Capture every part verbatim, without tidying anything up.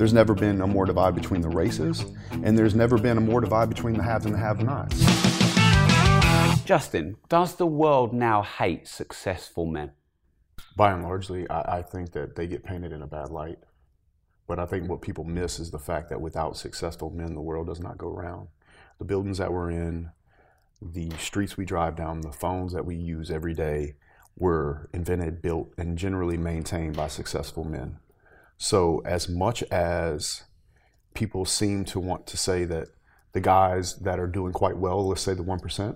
There's never been a more divide between the races, and there's never been a more divide between the haves and the have-nots. Justin, does the world now hate successful men? By and largely, I, I think that they get painted in a bad light. But I think what people miss is the fact that without successful men, the world does not go round. The buildings that we're in, the streets we drive down, the phones that we use every day were invented, built, and generally maintained by successful men. So as much as people seem to want to say that the guys that are doing quite well, let's say the one percent,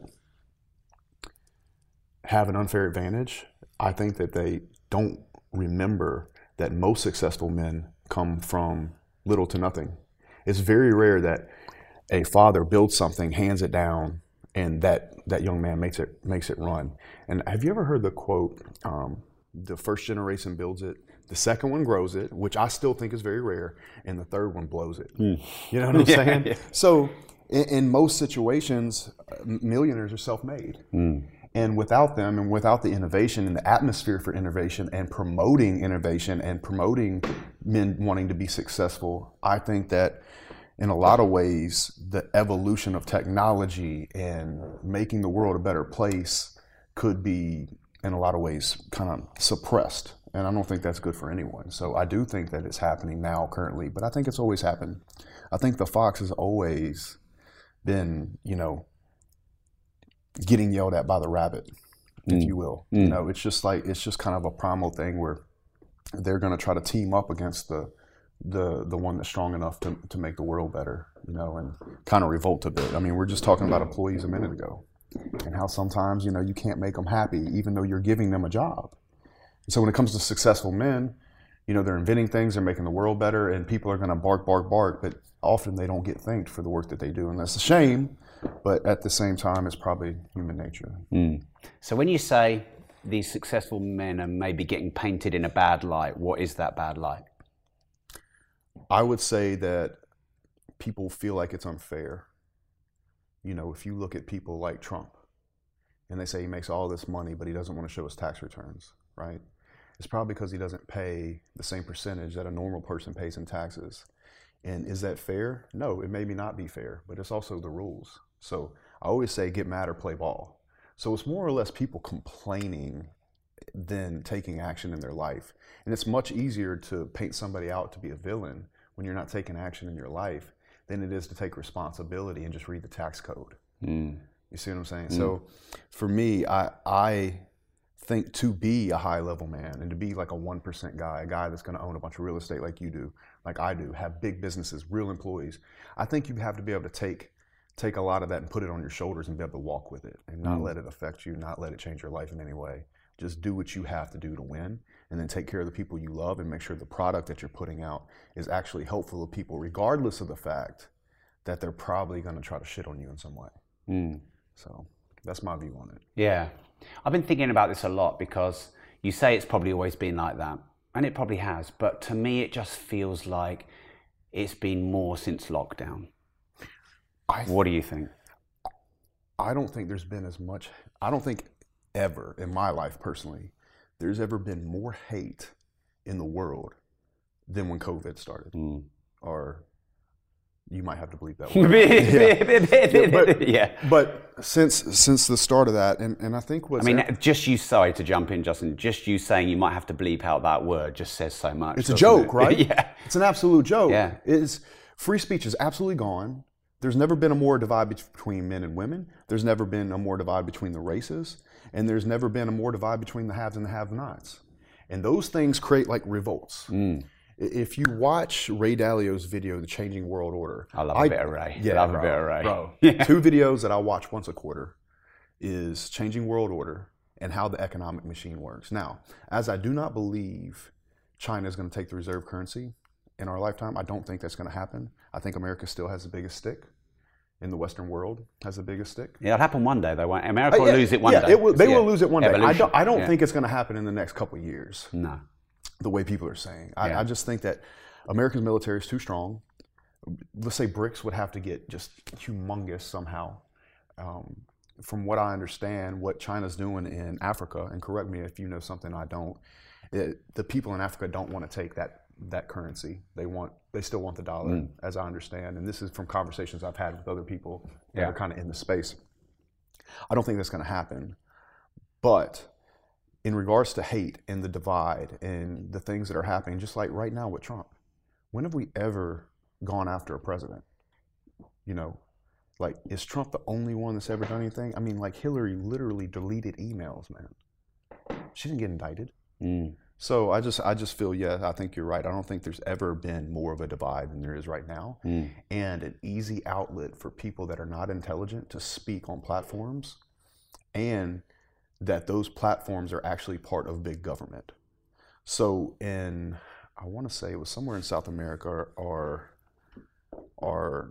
have an unfair advantage, I think that they don't remember that most successful men come from little to nothing. It's very rare that a father builds something, hands it down, and that, that young man makes it makes it run. And have you ever heard the quote, um, the first generation builds it, the second one grows it, which I still think is very rare, and the third one blows it. Mm. You know what I'm saying? Yeah, yeah. So in, in most situations, millionaires are self-made. Mm. And without them, and without the innovation and the atmosphere for innovation and promoting innovation and promoting men wanting to be successful, I think that in a lot of ways, the evolution of technology and making the world a better place could be, in a lot of ways, kind of suppressed. And I don't think that's good for anyone. So I do think that it's happening now currently, but I think it's always happened. I think the fox has always been, you know, getting yelled at by the rabbit, if mm. you will. Mm. You know, it's just like, it's just kind of a primal thing where they're going to try to team up against the the the one that's strong enough to, to make the world better, you know, and kind of revolt a bit. I mean, we're just talking about employees a minute ago and how sometimes, you know, you can't make them happy even though you're giving them a job. And so when it comes to successful men, you know, they're inventing things, they're making the world better, and people are going to bark, bark, bark, but often they don't get thanked for the work that they do. And that's a shame, but at the same time, it's probably human nature. Mm. So when you say these successful men are maybe getting painted in a bad light, what is that bad light? I would say that people feel like it's unfair. You know, if you look at people like Trump and they say he makes all this money, but he doesn't want to show his tax returns, right? It's probably because he doesn't pay the same percentage that a normal person pays in taxes. And is that fair? No, it may not be fair, but it's also the rules. So I always say get mad or play ball. So it's more or less people complaining than taking action in their life. And it's much easier to paint somebody out to be a villain when you're not taking action in your life than it is to take responsibility and just read the tax code. Mm. You see what I'm saying? Mm. So for me, I, I think to be a high level man and to be like a one percent guy, a guy that's going to own a bunch of real estate like you do, like I do, have big businesses, real employees, I think you have to be able to take take a lot of that and put it on your shoulders and be able to walk with it and not mm. let it affect you, not let it change your life in any way. Just do what you have to do to win, and then take care of the people you love and make sure the product that you're putting out is actually helpful to people, regardless of the fact that they're probably going to try to shit on you in some way. Mm. So that's my view on it. Yeah. I've been thinking about this a lot because you say it's probably always been like that, and it probably has, but to me it just feels like it's been more since lockdown. I th- what do you think? I don't think there's been as much, I don't think ever in my life personally, there's ever been more hate in the world than when COVID started. Mm. Or you might have to bleep that word. yeah. yeah, but, yeah. But since since the start of that, and, and I think what's... I mean, that, just you, sorry to jump in, Justin, just you saying you might have to bleep out that word just says so much. It's a joke, it? right? yeah. It's an absolute joke. Yeah. It's, free speech is absolutely gone. There's never been a more divide between men and women. There's never been a more divide between the races. And there's never been a more divide between the haves and the have-nots. And those things create like revolts. Mm. If you watch Ray Dalio's video, The Changing World Order. I love I, a bit of Ray. Yeah, love bro, a bit of Ray. Bro. Yeah. Two videos that I watch once a quarter is Changing World Order and How the Economic Machine Works. Now, as I do not believe China is going to take the reserve currency in our lifetime, I don't think that's going to happen. I think America still has the biggest stick. In the Western world has the biggest stick. Yeah, it'll happen one day though. America will uh, yeah, lose it one yeah, day. It will, they yeah. will lose it one Evolution. day. I don't, I don't yeah. think it's going to happen in the next couple of years. No. The way people are saying. I, yeah. I just think that America's military is too strong. Let's say BRICS would have to get just humongous somehow. Um, from what I understand, what China's doing in Africa, and correct me if you know something I don't, it, the people in Africa don't want to take that that currency. They want they still want the dollar, mm. as I understand. And this is from conversations I've had with other people that yeah. are kind of in the space. I don't think that's going to happen. But in regards to hate and the divide and the things that are happening, just like right now with Trump, when have we ever gone after a president? You know, like, is Trump the only one that's ever done anything? I mean, like, Hillary literally deleted emails, man. She didn't get indicted. Mm. So I just I just feel, yeah, I think you're right. I don't think there's ever been more of a divide than there is right now. Mm. And an easy outlet for people that are not intelligent to speak on platforms, and that those platforms are actually part of big government. So in, I want to say it was somewhere in South America, or, or, or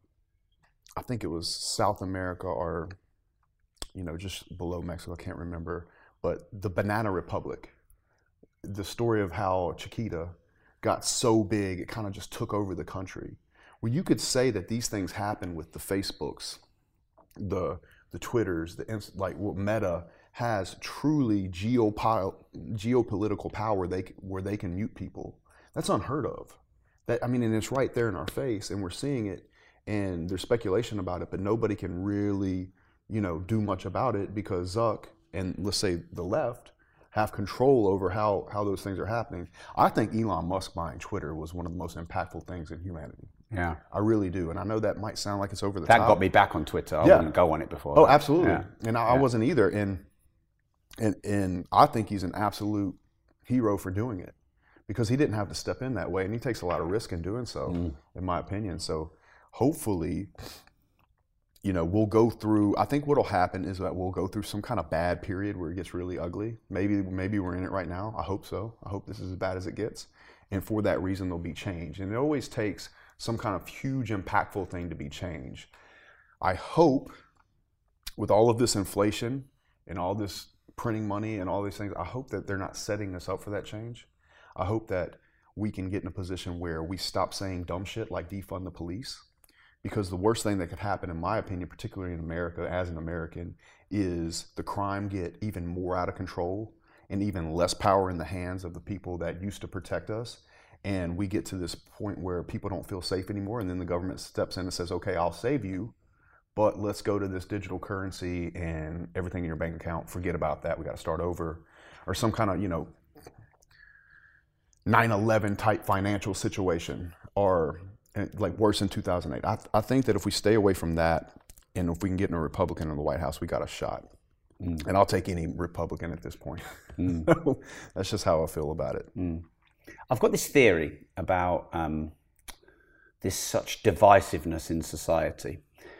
I think it was South America, or, you know, just below Mexico, I can't remember, but the Banana Republic, the story of how Chiquita got so big, it kind of just took over the country. Well, you could say that these things happen with the Facebooks, the the Twitters, the like what Meta has truly geopo- geopolitical power they, where they can mute people. That's unheard of. That I mean, and it's right there in our face, and we're seeing it, and there's speculation about it, but nobody can really, you know, do much about it because Zuck and, let's say, the left have control over how, how those things are happening. I think Elon Musk buying Twitter was one of the most impactful things in humanity. Yeah. I really do. And I know that might sound like it's over the that top. That got me back on Twitter. I yeah. wouldn't go on it before. Oh, absolutely. Yeah. And I, yeah. I wasn't either. And, and, and I think he's an absolute hero for doing it, because he didn't have to step in that way. And he takes a lot of risk in doing so, mm. in my opinion. So hopefully, you know, we'll go through, I think what'll happen is that we'll go through some kind of bad period where it gets really ugly. Maybe maybe we're in it right now. I hope so. I hope this is as bad as it gets. And for that reason, there'll be change. And it always takes some kind of huge, impactful thing to be changed. I hope with all of this inflation and all this printing money and all these things, I hope that they're not setting us up for that change. I hope that we can get in a position where we stop saying dumb shit like defund the police. Because the worst thing that could happen, in my opinion, particularly in America, as an American, is the crime get even more out of control and even less power in the hands of the people that used to protect us. And we get to this point where people don't feel safe anymore. And then the government steps in and says, okay, I'll save you, but let's go to this digital currency and everything in your bank account, forget about that. We got to start over. Or some kind of, you know, nine eleven type financial situation, or like worse in two thousand eight. I, I think that if we stay away from that, and if we can get in a Republican in the White House, we got a shot. Mm. And I'll take any Republican at this point. Mm. That's just how I feel about it. Mm. I've got this theory about um, this such divisiveness in society.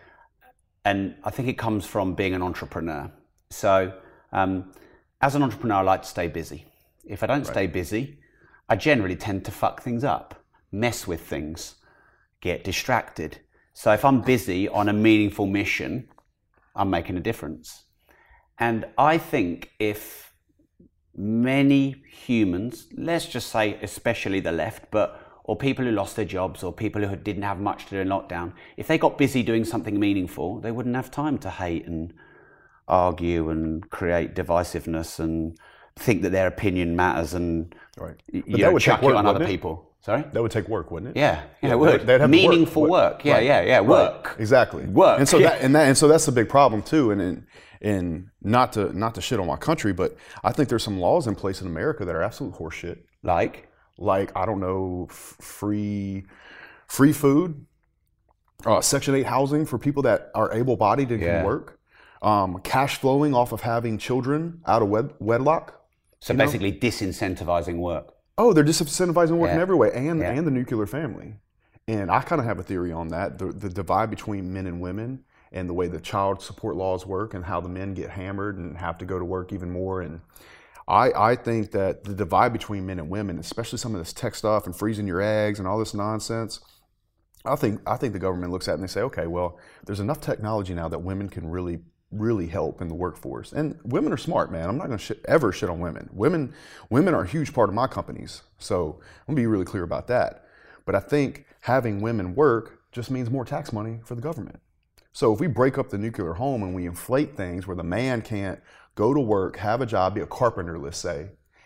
And I think it comes from being an entrepreneur. So um, as an entrepreneur, I like to stay busy. If I don't right. stay busy, I generally tend to fuck things up, mess with things, get distracted. So if I'm busy on a meaningful mission, I'm making a difference. And I think if many humans, let's just say especially the left, but or people who lost their jobs, or people who didn't have much to do in lockdown, if they got busy doing something meaningful, they wouldn't have time to hate and argue and create divisiveness and think that their opinion matters and right. you know, chuck it on other people. Sorry? That would take work, wouldn't it? Yeah, yeah, it would. They'd have meaningful work. work. Yeah, right. yeah, yeah. Work. Right. Exactly. Work. And so that and that and so that's the big problem too. And and, and not to not to shit on my country, but I think there's some laws in place in America that are absolute horseshit. Like, like I don't know, f- free free food, uh, Section eight housing for people that are able-bodied and yeah. can work, um, cash flowing off of having children out of wed- wedlock. So basically, know? disincentivizing work. Oh, they're disincentivizing work yeah. in every way, and yeah. and the nuclear family. And I kind of have a theory on that: the the divide between men and women, and the way the child support laws work, and how the men get hammered and have to go to work even more. And I I think that the divide between men and women, especially some of this tech stuff and freezing your eggs and all this nonsense, I think I think the government looks at it and they say, okay, well, there's enough technology now that women can really. really help in the workforce. And women are smart, man. I'm not going to sh- ever shit on women. Women women are a huge part of my companies. So I'm going to be really clear about that. But I think having women work just means more tax money for the government. So if we break up the nuclear home and we inflate things where the man can't go to work, have a job, be a carpenter, let's say,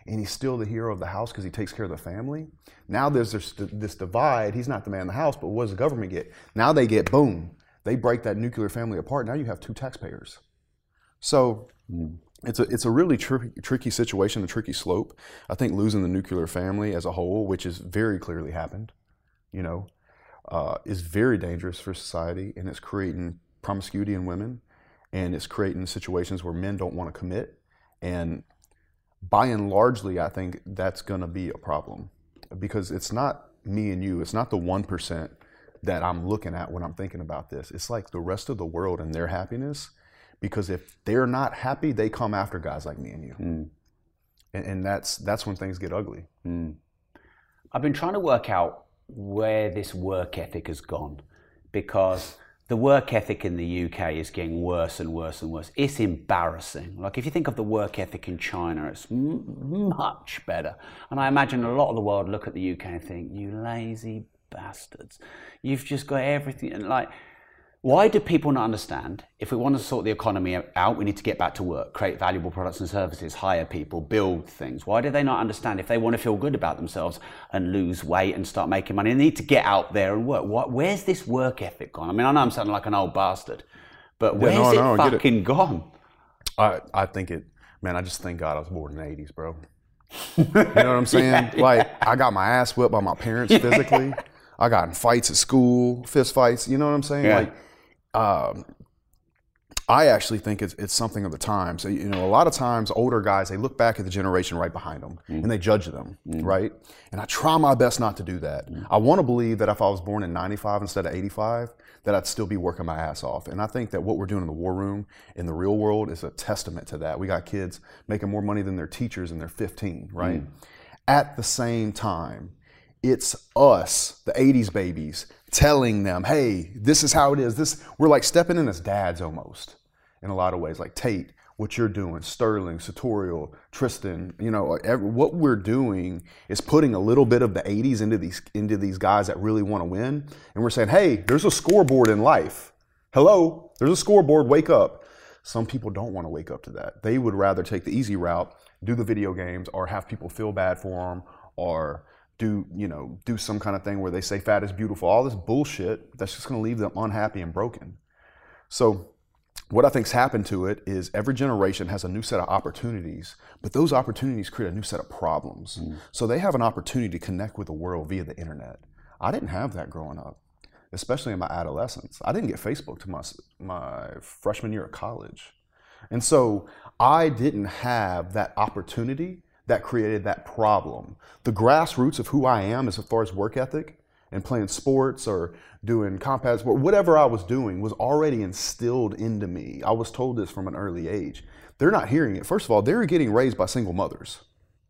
and he's still the hero of the house because he takes care of the family. Now there's this, this divide. He's not the man in the house, but what does the government get? Now they get, boom, they break that nuclear family apart. Now you have two taxpayers. So mm. it's a it's a really tri- tricky situation, a tricky slope. I think losing the nuclear family as a whole, which has very clearly happened, you know, uh, is very dangerous for society, and it's creating promiscuity in women, and it's creating situations where men don't want to commit. And by and largely, I think that's going to be a problem, because it's not me and you. It's not the one percent that I'm looking at when I'm thinking about this. It's like the rest of the world and their happiness, because if they're not happy, they come after guys like me and you. Mm. And, and that's that's when things get ugly. Mm. I've been trying to work out where this work ethic has gone, because the work ethic in the U K is getting worse and worse and worse. It's embarrassing. Like, if you think of the work ethic in China, it's m- much better. And I imagine a lot of the world look at the U K and think, you lazy bastards. You've just got everything. And like, why do people not understand? If we want to sort the economy out, we need to get back to work, create valuable products and services, hire people, build things. Why do they not understand if they want to feel good about themselves and lose weight and start making money, they need to get out there and work? What, where's this work ethic gone? I mean, I know I'm sounding like an old bastard, but where's yeah, no, it no, fucking it. gone? I, I think it, man, I just thank God I was born in the eighties, bro. You know what I'm saying? yeah. Like, I got my ass whipped by my parents physically. Yeah. I got in fights at school, fist fights, you know what I'm saying? Yeah. Like, Um, I actually think it's it's something of the times. So, you know, a lot of times older guys, they look back at the generation right behind them mm. and they judge them, mm. right? And I try my best not to do that. Mm. I want to believe that if I was born in ninety-five instead of eighty-five, that I'd still be working my ass off. And I think that what we're doing in the war room, in the real world, is a testament to that. We got kids making more money than their teachers and they're fifteen, right? Mm. At the same time, it's us, the eighties babies, telling them, hey, this is how it is. This, we're like stepping in as dads almost, in a lot of ways. Like, Tate, what you're doing, Sterling, Sartorial, Tristan, you know, every, what we're doing is putting a little bit of the eighties into these into these guys that really want to win. And we're saying, hey, there's a scoreboard in life. Hello, there's a scoreboard, wake up. Some people don't want to wake up to that. They would rather take the easy route, do the video games, or have people feel bad for them, or do, you know, do some kind of thing where they say fat is beautiful, all this bullshit that's just going to leave them unhappy and broken. So what I think's happened to it is every generation has a new set of opportunities, but those opportunities create a new set of problems. Mm. So they have an opportunity to connect with the world via the internet. I didn't have that growing up, especially in my adolescence. I didn't get Facebook to my, my freshman year of college. And so I didn't have that opportunity that created that problem. The grassroots of who I am as far as work ethic and playing sports or doing combat sport, whatever I was doing was already instilled into me. I was told this from an early age. They're not hearing it. First of all, they're getting raised by single mothers,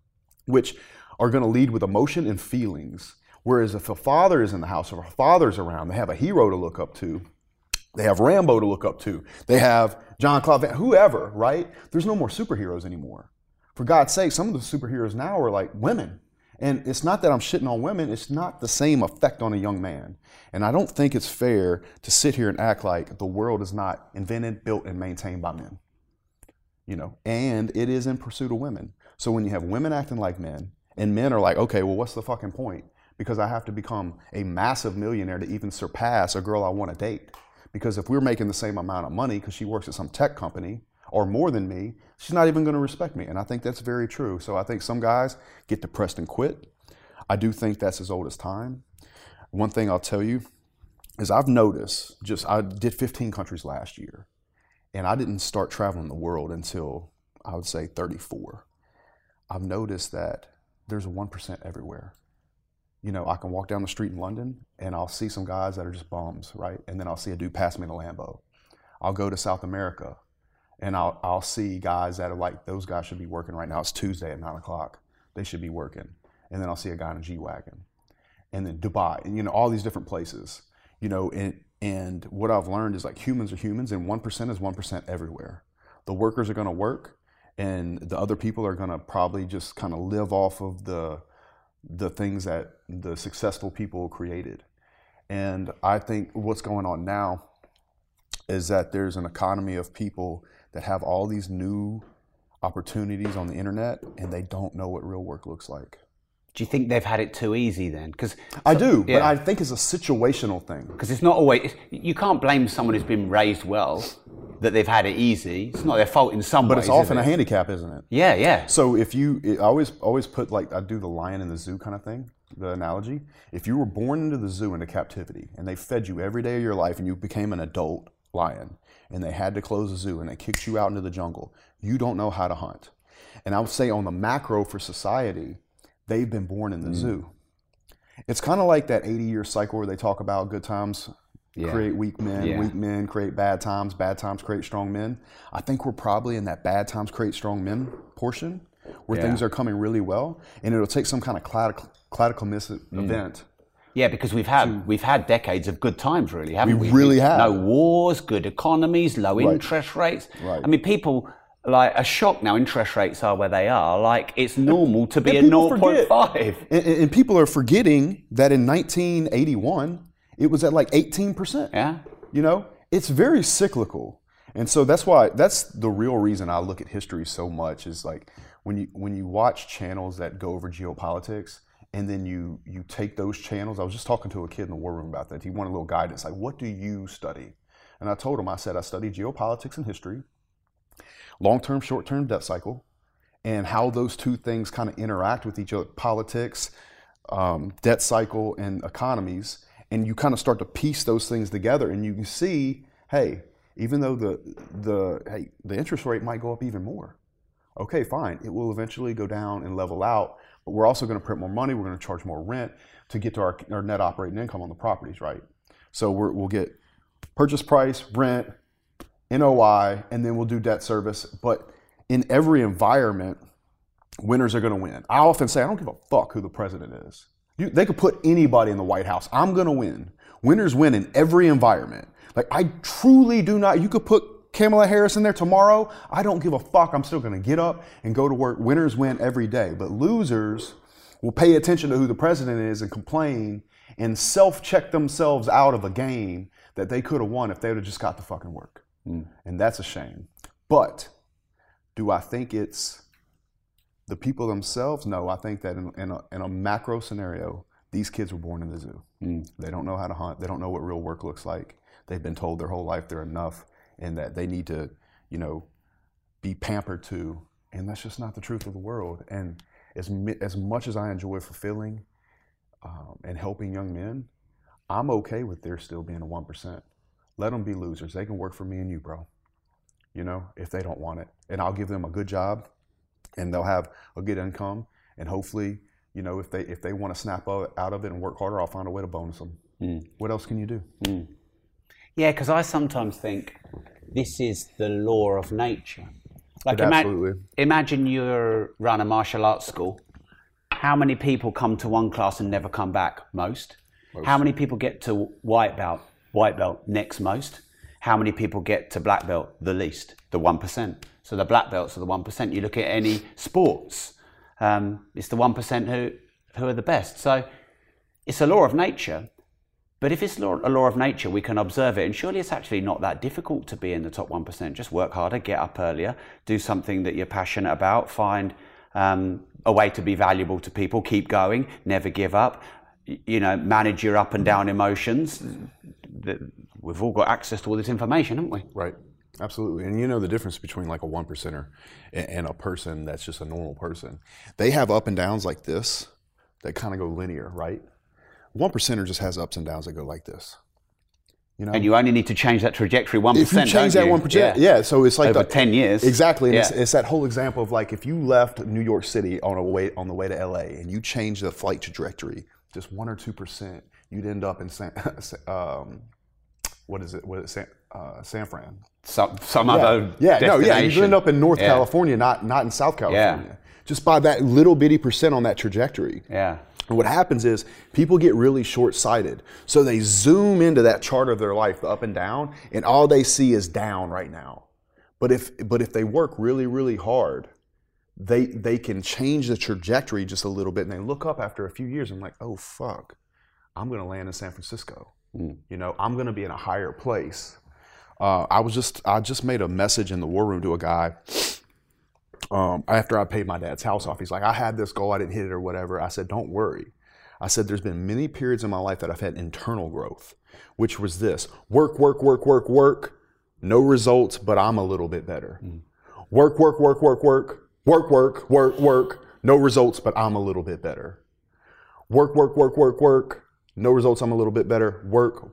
which are going to lead with emotion and feelings. Whereas if a father is in the house or a father's around, they have a hero to look up to. They have Rambo to look up to. They have John Claude Van, whoever, right? There's no more superheroes anymore. For God's sake, some of the superheroes now are like women. And it's not that I'm shitting on women, it's not the same effect on a young man. And I don't think it's fair to sit here and act like the world is not invented, built, and maintained by men. You know, and it is in pursuit of women. So when you have women acting like men, and men are like, okay, well, what's the fucking point? Because I have to become a massive millionaire to even surpass a girl I want to date. Because if we're making the same amount of money because she works at some tech company, or more than me, she's not even going to respect me. And I think that's very true. So I think some guys get depressed and quit. I do think that's as old as time. One thing I'll tell you is I've noticed, just I did fifteen countries last year, and I didn't start traveling the world until I would say thirty-four. I've noticed that there's a one percent everywhere. You know, I can walk down the street in London and I'll see some guys that are just bums, right? And then I'll see a dude pass me in a Lambo. I'll go to South America and I'll I'll see guys that are like, those guys should be working right now. It's Tuesday at nine o'clock. They should be working. And then I'll see a guy in a G-Wagon. And then Dubai, and you know, all these different places. You know, and, and what I've learned is like humans are humans and one percent is one percent everywhere. The workers are gonna work and the other people are gonna probably just kind of live off of the the things that the successful people created. And I think what's going on now is that there's an economy of people that have all these new opportunities on the internet, and they don't know what real work looks like. Do you think they've had it too easy then? Because I do, yeah. But I think it's a situational thing. Because it's not always, you can't blame someone who's been raised well that they've had it easy. It's not their fault in some but ways. But it's often it? a handicap, isn't it? Yeah, yeah. So if you, I always always put like, I do the lion in the zoo kind of thing, the analogy. If you were born into the zoo into captivity and they fed you every day of your life and you became an adult lion and they had to close the zoo and they kicked you out into the jungle, you don't know how to hunt. And I would say on the macro for society, they've been born in the mm. zoo. It's kind of like that eighty-year cycle where they talk about good times yeah. create weak men, yeah. weak men create bad times, bad times create strong men. I think we're probably in that bad times create strong men portion where yeah. things are coming really well, and it'll take some kind of cataclysmic mm. event. Yeah, because we've had to, we've had decades of good times, really, haven't we? We really have. No wars, good economies, low right. interest rates. Right. I mean, people like are shocked now interest rates are where they are. Like it's normal to be a zero point five. And, and people are forgetting that in nineteen eighty-one, it was at like eighteen percent. Yeah. You know, it's very cyclical. And so that's why, that's the real reason I look at history so much is like when you when you watch channels that go over geopolitics and then you you take those channels. I was just talking to a kid in the war room about that. He wanted a little guidance, like, what do you study? And I told him, I said, I study geopolitics and history, long-term, short-term debt cycle, and how those two things kind of interact with each other, politics, um, debt cycle, and economies. And you kind of start to piece those things together, and you can see, hey, even though the the hey the interest rate might go up even more, okay, fine, it will eventually go down and level out. But we're also going to print more money. We're going to charge more rent to get to our, our net operating income on the properties, right? So we're, we'll get purchase price, rent, N O I, and then we'll do debt service. But in every environment, winners are going to win. I often say, I don't give a fuck who the president is. You, they could put anybody in the White House. I'm going to win. Winners win in every environment. Like, I truly do not. You could put Kamala Harris in there tomorrow. I don't give a fuck. I'm still going to get up and go to work. Winners win every day. But losers will pay attention to who the president is and complain and self-check themselves out of a game that they could have won if they would have just got to fucking work. Mm. And that's a shame. But do I think it's the people themselves? No, I think that in, in, a, in a macro scenario, these kids were born in the zoo. Mm. They don't know how to hunt. They don't know what real work looks like. They've been told their whole life they're enough and that they need to, you know, be pampered to. And that's just not the truth of the world. And as, as much as I enjoy fulfilling um, and helping young men, I'm okay with there still being a one percent. Let them be losers. They can work for me and you, bro. You know, if they don't want it. And I'll give them a good job and they'll have a good income. And hopefully, you know, if they if they want to snap out of it and work harder, I'll find a way to bonus them. Mm. What else can you do? Mm. Yeah, because I sometimes think this is the law of nature. Like, ima- imagine you run a martial arts school. How many people come to one class and never come back? Most. Most. How many people get to white belt? White belt, next most. How many people get to black belt? The least, the one percent. So the black belts are the one percent. You look at any sports, um, it's the one percent who, who are the best. So it's a law of nature. But if it's a law of nature, we can observe it. And surely it's actually not that difficult to be in the top one percent. Just work harder, get up earlier, do something that you're passionate about, find um, a way to be valuable to people, keep going, never give up, you know, manage your up and down emotions. We've all got access to all this information, haven't we? Right. Absolutely. And you know the difference between like a one percenter and a person that's just a normal person. They have up and downs like this that kind of go linear, right? One percenter just has ups and downs that go like this. You know? And you only need to change that trajectory one percent. If you change that one percent, yeah. yeah. So it's like over the, ten years. Exactly. And yeah. it's, it's that whole example of like if you left New York City on a way on the way to L A and you changed the flight trajectory just one or two percent, you'd end up in San, um, what is it? What is it? San, uh, San Fran. Some some yeah. other yeah no yeah you end up in North yeah. California, not not in South California. Yeah. Just by that little bitty percent on that trajectory. Yeah. And what happens is people get really short-sighted. So they zoom into that chart of their life, the up and down, and all they see is down right now. But if but if they work really, really hard, they they can change the trajectory just a little bit, and they look up after a few years and like, oh fuck, I'm gonna land in San Francisco. Mm. You know, I'm gonna be in a higher place. Uh, I was just I just made a message in the war room to a guy um, after I paid my dad's house off, he's like, I had this goal, I didn't hit it or whatever. I said, don't worry. I said, there's been many periods in my life that I've had internal growth, which was this: work, work, work, work, work, no results, but I'm a little bit better. Mm. Work, work, work, work, work, work, work, work, work, no results, but I'm a little bit better. Work, work, work, work, work, no results, I'm a little bit better. Work,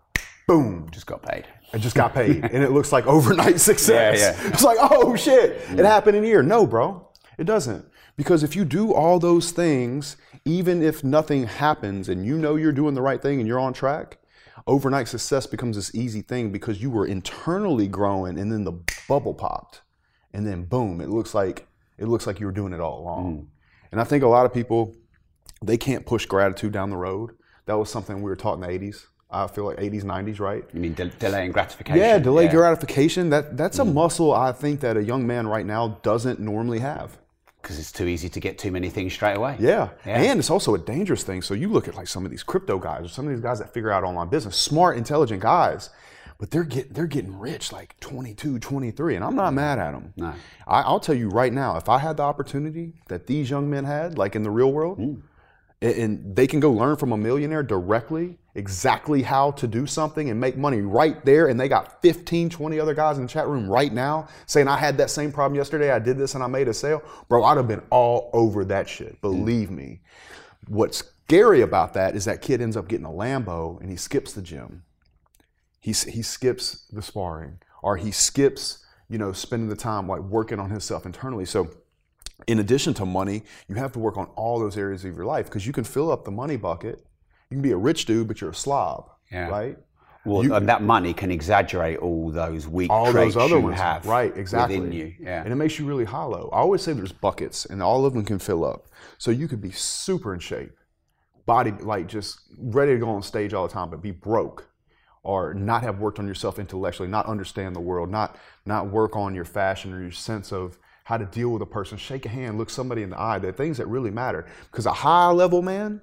boom. Just got paid. I just got paid. And it looks like overnight success. Yeah, yeah. It's like, oh shit, mm. it happened in a year. No, bro, it doesn't. Because if you do all those things, even if nothing happens and you know you're doing the right thing and you're on track, overnight success becomes this easy thing because you were internally growing and then the bubble popped. And then boom, it looks like it looks like you were doing it all along. Mm. And I think a lot of people, they can't push gratitude down the road. That was something we were taught in the eighties. I feel like eighties, nineties, right? You mean de- delaying gratification? Yeah, delayed yeah. gratification. That That's a mm. muscle I think that a young man right now doesn't normally have. Because it's too easy to get too many things straight away. Yeah. yeah, and it's also a dangerous thing. So you look at like some of these crypto guys or some of these guys that figure out online business, smart, intelligent guys, but they're getting they're getting rich like twenty-two, twenty-three, and I'm not mad at them. No. I, I'll tell you right now, if I had the opportunity that these young men had, like in the real world, mm. and, and they can go learn from a millionaire directly exactly how to do something and make money right there, and they got fifteen, twenty other guys in the chat room right now saying, I had that same problem yesterday, I did this and I made a sale. Bro, I'd have been all over that shit, believe mm. me. What's scary about that is that kid ends up getting a Lambo and he skips the gym. He, he skips the sparring, or he skips, you know, spending the time like working on himself internally. So in addition to money, you have to work on all those areas of your life, because you can fill up the money bucket. You can be a rich dude, but you're a slob, yeah. right? Well, you, and that money can exaggerate all those weak all traits those other you ones, have right? Exactly. within you, yeah. And it makes you really hollow. I always say there's buckets, and all of them can fill up. So you could be super in shape, body like just ready to go on stage all the time, but be broke, or not have worked on yourself intellectually, not understand the world, not not work on your fashion or your sense of how to deal with a person, shake a hand, look somebody in the eye. They're things that really matter. Because a high level man,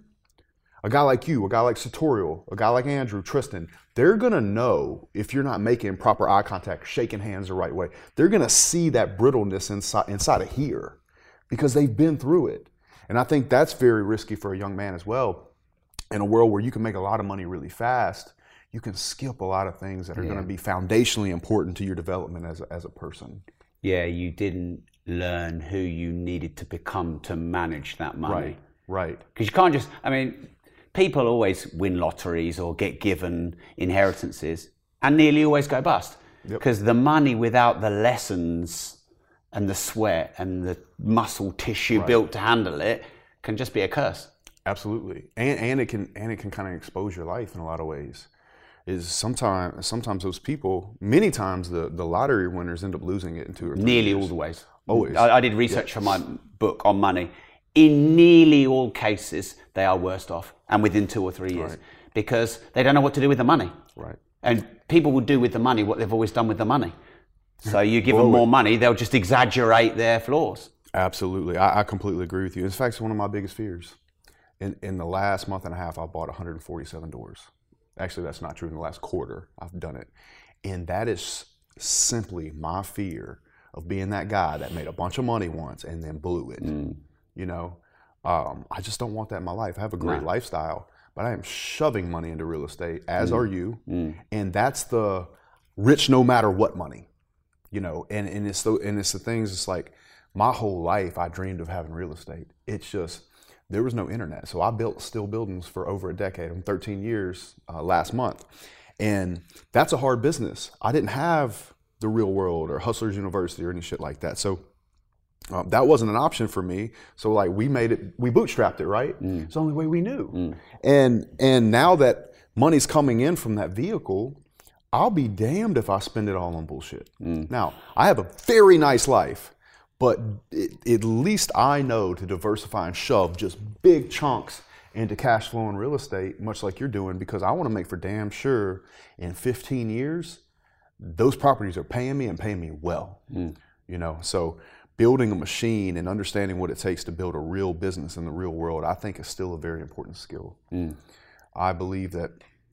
a guy like you, a guy like Sartorial, a guy like Andrew, Tristan, they're gonna know if you're not making proper eye contact, shaking hands the right way. They're gonna see that brittleness inside, inside of here, because they've been through it. And I think that's very risky for a young man as well. In a world where you can make a lot of money really fast, you can skip a lot of things that are yeah. gonna be foundationally important to your development as a, as a person. Yeah, you didn't learn who you needed to become to manage that money. Right, right. Because you can't just, I mean, people always win lotteries or get given inheritances and nearly always go bust. Because yep. the money without the lessons and the sweat and the muscle tissue right. built to handle it can just be a curse. Absolutely. And and it can and it can kind of expose your life in a lot of ways. Is sometimes sometimes those people, many times the, the lottery winners end up losing it in two or three Nearly years. all the ways. Always. I, I did research yeah. for my book on money. In nearly all cases, they are worst off, and within two or three years, right. because they don't know what to do with the money. Right. And people will do with the money what they've always done with the money. So you give them more money, they'll just exaggerate their flaws. Absolutely. I, I completely agree with you. In fact, it's one of my biggest fears. In, in the last month and a half, I bought one hundred forty-seven doors. Actually, that's not true. In the last quarter, I've done it. And that is simply my fear of being that guy that made a bunch of money once and then blew it. Mm. You know, um, I just don't want that in my life. I have a great nah. lifestyle, but I am shoving money into real estate, as mm. are you. Mm. And that's the rich no matter what money, you know, and, and, it's the, and it's the things, it's like my whole life I dreamed of having real estate. It's just, there was no internet. So I built steel buildings for over a decade. I'm thirteen years uh, last month. And that's a hard business. I didn't have the Real World or Hustlers University or any shit like that. So uh, that wasn't an option for me. So like we made it, we bootstrapped it, right? Mm. It's the only way we knew. Mm. And and now that money's coming in from that vehicle, I'll be damned if I spend it all on bullshit. Mm. Now, I have a very nice life. But it, at least I know to diversify and shove just big chunks into cash flow and real estate, much like you're doing, because I want to make for damn sure in fifteen years, those properties are paying me and paying me well. Mm. You know, so building a machine and understanding what it takes to build a real business in the real world, I think is still a very important skill. Mm. I believe that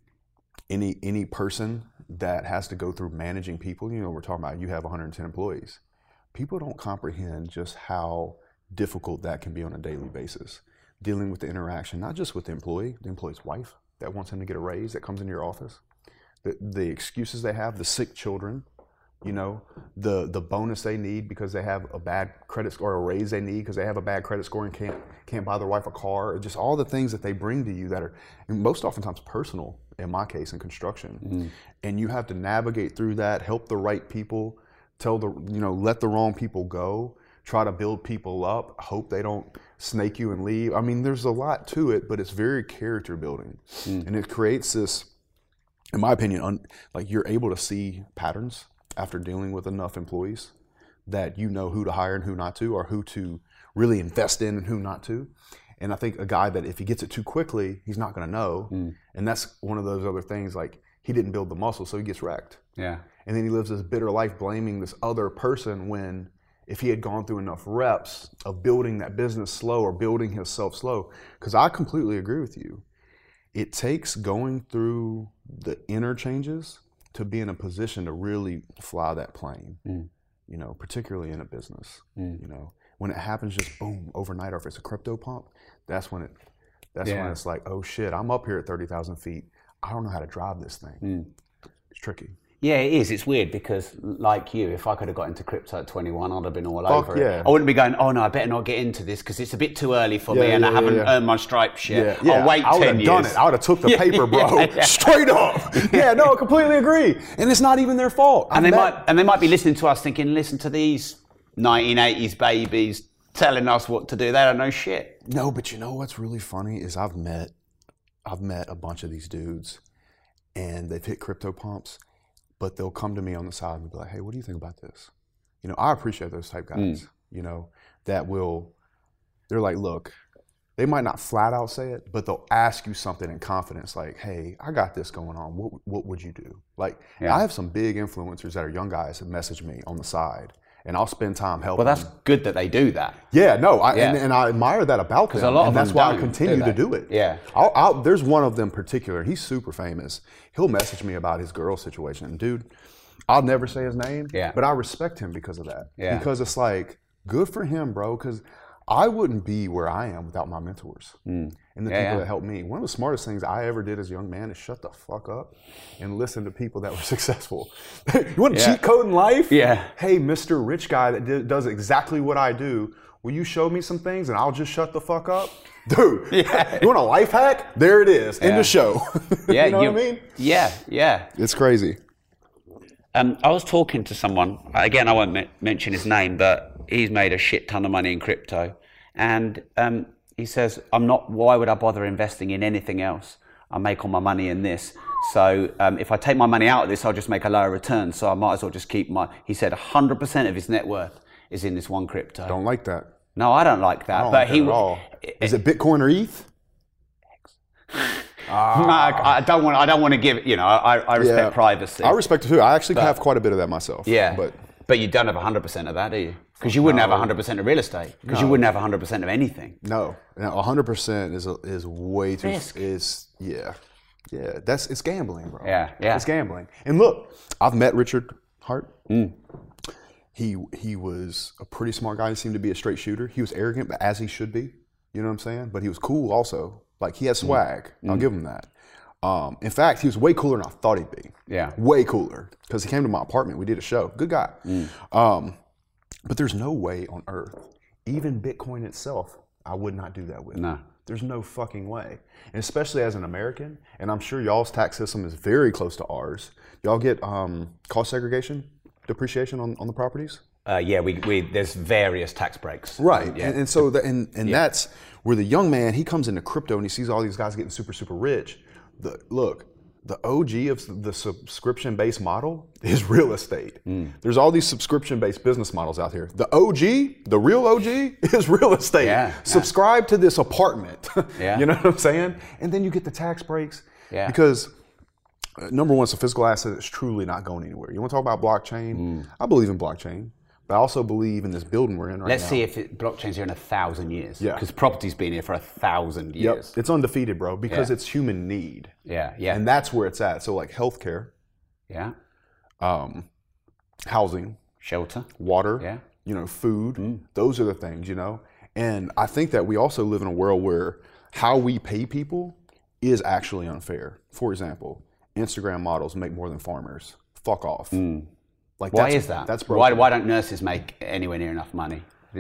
any any person that has to go through managing people, you know, we're talking about you have one hundred ten employees. people don't comprehend just how difficult that can be on a daily basis. Dealing with the interaction, not just with the employee, the employee's wife that wants him to get a raise that comes into your office, the, the excuses they have, the sick children, you know, the the bonus they need because they have a bad credit score, or a raise they need because they have a bad credit score and can't can't buy their wife a car, or just all the things that they bring to you that are most oftentimes personal, in my case, in construction. Mm. And you have to navigate through that, help the right people, tell the, you know, let the wrong people go, try to build people up, hope they don't snake you and leave. I mean, there's a lot to it, but it's very character building. Mm. And it creates this, in my opinion, un, like you're able to see patterns after dealing with enough employees that you know who to hire and who not to, or who to really invest in and who not to. And I think a guy that if he gets it too quickly, he's not going to know. Mm. And that's one of those other things, like he didn't build the muscle, so he gets wrecked. Yeah. And then he lives this bitter life blaming this other person when if he had gone through enough reps of building that business slow or building himself slow. Because I completely agree with you. It takes going through the interchanges to be in a position to really fly that plane, mm. you know, particularly in a business. Mm. You know, when it happens just boom overnight, or if it's a crypto pump, that's when it, that's yeah. when it's like, oh shit, I'm up here at thirty thousand feet. I don't know how to drive this thing. Mm. It's tricky. Yeah, it is. It's weird because, like you, if I could have got into crypto at twenty-one, I'd have been all Fuck over yeah. it. I wouldn't be going, oh no, I better not get into this because it's a bit too early for yeah, me and yeah, I haven't yeah, yeah. earned my stripes yet. Yeah, yeah. I'll wait I ten years. I would have done it. I would have took the paper, bro. Yeah, yeah. Straight up. Yeah, no, I completely agree. And it's not even their fault. And they, might, and they might be listening to us thinking, listen to these nineteen eighties babies telling us what to do. They don't know shit. No, but you know what's really funny is I've met, I've met a bunch of these dudes and they've hit crypto pumps. But they'll come to me on the side and be like, hey, what do you think about this? You know, I appreciate those type guys, mm. you know, that will, they're like, look, they might not flat out say it, but they'll ask you something in confidence like, hey, I got this going on. What what would you do? Like, yeah. I have some big influencers that are young guys that message me on the side, and I'll spend time helping. Well, that's them. Good that they do that. Yeah, no, I, yeah. And, and I admire that about them. A lot and of that's them why don't I continue do to do it. Yeah. I'll, I'll, there's one of them in particular. He's super famous. He'll message me about his girl situation. Dude, I'll never say his name, yeah. but I respect him because of that. Yeah. Because it's like, good for him, bro, because I wouldn't be where I am without my mentors mm. and the yeah, people yeah. that helped me. One of the smartest things I ever did as a young man is shut the fuck up and listen to people that were successful. You want a yeah. cheat code in life? Yeah. Hey, Mister Rich Guy that did, does exactly what I do, will you show me some things and I'll just shut the fuck up? Dude, yeah. You want a life hack? There it is. Yeah. End of show. Yeah, you know you, what I mean? Yeah, yeah. It's crazy. Um, I was talking to someone, again, I won't me- mention his name, but he's made a shit ton of money in crypto. And um, he says, I'm not, why would I bother investing in anything else? I make all my money in this. So um, if I take my money out of this, I'll just make a lower return. So I might as well just keep my, he said one hundred percent of his net worth is in this one crypto. Don't like that. No, I don't like that. I don't but like he that at all. Is it Bitcoin or E T H? Ah. No, I don't want. I don't want to give. You know, I, I respect yeah. privacy. I respect it too. I actually but, have quite a bit of that myself. Yeah, but but you don't have one hundred percent of that, do you? Because you wouldn't no. have one hundred percent of real estate. Because no. you wouldn't have one hundred percent of anything. No, one hundred percent is a, is way too. Risk. Is yeah, yeah. That's it's gambling, bro. Yeah, yeah. It's gambling. And look, I've met Richard Hart. Mm. He he was a pretty smart guy. He seemed to be a straight shooter. He was arrogant, but as he should be. You know what I'm saying? But he was cool also. Like he had swag. Mm. I'll give him that. Um, in fact, he was way cooler than I thought he'd be. Yeah. Way cooler. Because he came to my apartment. We did a show. Good guy. Mm. Um, but there's no way on earth, even Bitcoin itself, I would not do that with. No. There's no fucking way. And especially as an American, and I'm sure y'all's tax system is very close to ours. Y'all get um, cost segregation, depreciation on, on the properties? Uh, yeah, we, we there's various tax breaks. Right. Yeah. And, and so, the, and, and yeah. that's where the young man, he comes into crypto and he sees all these guys getting super, super rich. The, look, the O G of the subscription-based model is real estate. Mm. There's all these subscription-based business models out here. The O G, the real O G, is real estate. Yeah, Subscribe yeah. to this apartment. Yeah. You know what I'm saying? And then you get the tax breaks. Yeah. Because uh, number one, it's a physical asset that's truly not going anywhere. You want to talk about blockchain? Mm. I believe in blockchain. But I also believe in this building we're in right Let's now. see if it, blockchain's here in a thousand years. Yeah. Because property's been here for a thousand years. Yep. It's undefeated, bro, because yeah. it's human need. Yeah, yeah. And that's where it's at. So like healthcare. Yeah. Um, housing. Shelter. Water. Yeah. you know, food. Mm. Those are the things, you know. And I think that we also live in a world where how we pay people is actually unfair. For example, Instagram models make more than farmers. Fuck off. Mm. Like, why that's, is that? That's why, why don't nurses make anywhere near enough money?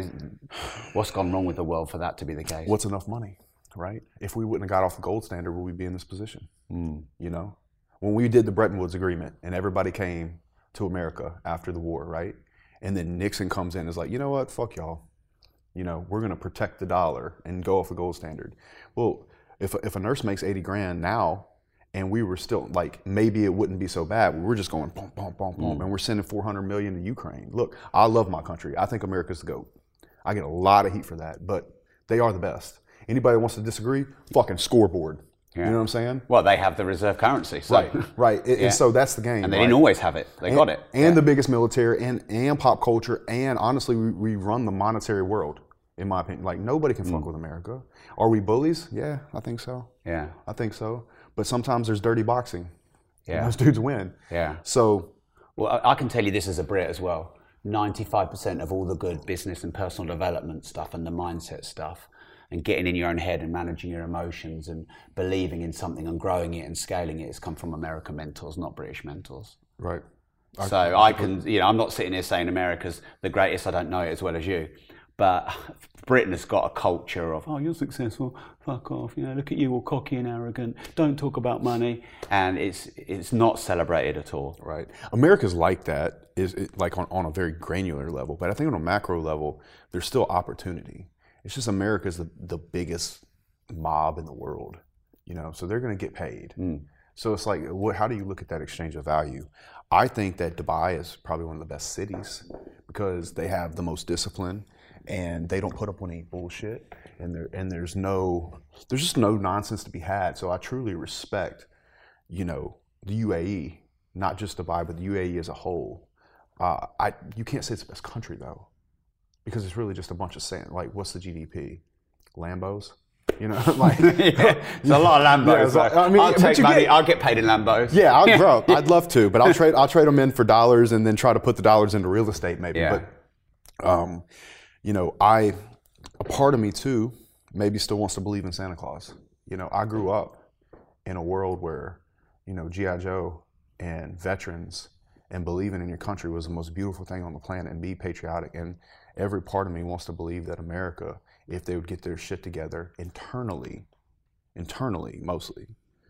What's gone wrong with the world for that to be the case? What's enough money, right? If we wouldn't have got off the gold standard, would we be in this position? Mm. You know? When we did the Bretton Woods Agreement and everybody came to America after the war, right? And then Nixon comes in and is like, you know what, fuck y'all. You know, we're gonna protect the dollar and go off the gold standard. Well, if, if a nurse makes eighty grand now, and we were still like, maybe it wouldn't be so bad. We were just going boom, boom, boom, boom, mm. and we're sending four hundred million to Ukraine. Look, I love my country. I think America's the GOAT. I get a lot of heat for that, but they are the best. Anybody that wants to disagree, fucking scoreboard. Yeah. You know what I'm saying? Well, they have the reserve currency. So. Right, right. It, yeah. And so that's the game. And they right? didn't always have it. They and, got it. And yeah. the biggest military and, and pop culture. And honestly, we, we run the monetary world, in my opinion. Like, nobody can mm. fuck with America. Are we bullies? Yeah, I think so. Yeah. I think so. But sometimes there's dirty boxing. Yeah. And those dudes win. Yeah. So. Well, I can tell you this as a Brit as well. ninety-five percent of all the good business and personal development stuff and the mindset stuff and getting in your own head and managing your emotions and believing in something and growing it and scaling it has come from American mentors, not British mentors. Right. So I, I can, you know, I'm not sitting here saying America's the greatest, I don't know it as well as you. But Britain has got a culture of, oh, you're successful, fuck off, you know, look at you, all cocky and arrogant, don't talk about money. And it's it's not celebrated at all. Right. America's like that, is it, like on, on a very granular level. But I think on a macro level, there's still opportunity. It's just America's the, the biggest mob in the world, you know, so they're going to get paid. Mm. So it's like, what, how do you look at that exchange of value? I think that Dubai is probably one of the best cities because they have the most discipline. And they don't put up with any bullshit, and there and there's no, there's just no nonsense to be had. So I truly respect, you know, the U A E, not just Dubai, but the U A E as a whole. Uh, I you can't say it's the best country though, because it's really just a bunch of sand. Like, what's the G D P? Lambos, you know, like yeah, it's a lot of Lambos. Yeah, like, I mean, I'll take money. Get, I'll get paid in Lambos. Yeah, I'll, bro, I'd love to, but I'll trade I'll trade them in for dollars and then try to put the dollars into real estate maybe. Yeah. But, um. You know, I, a part of me too, maybe still wants to believe in Santa Claus. You know, I grew up in a world where, you know, G I Joe and veterans and believing in your country was the most beautiful thing on the planet and be patriotic. And every part of me wants to believe that America, if they would get their shit together internally, internally mostly,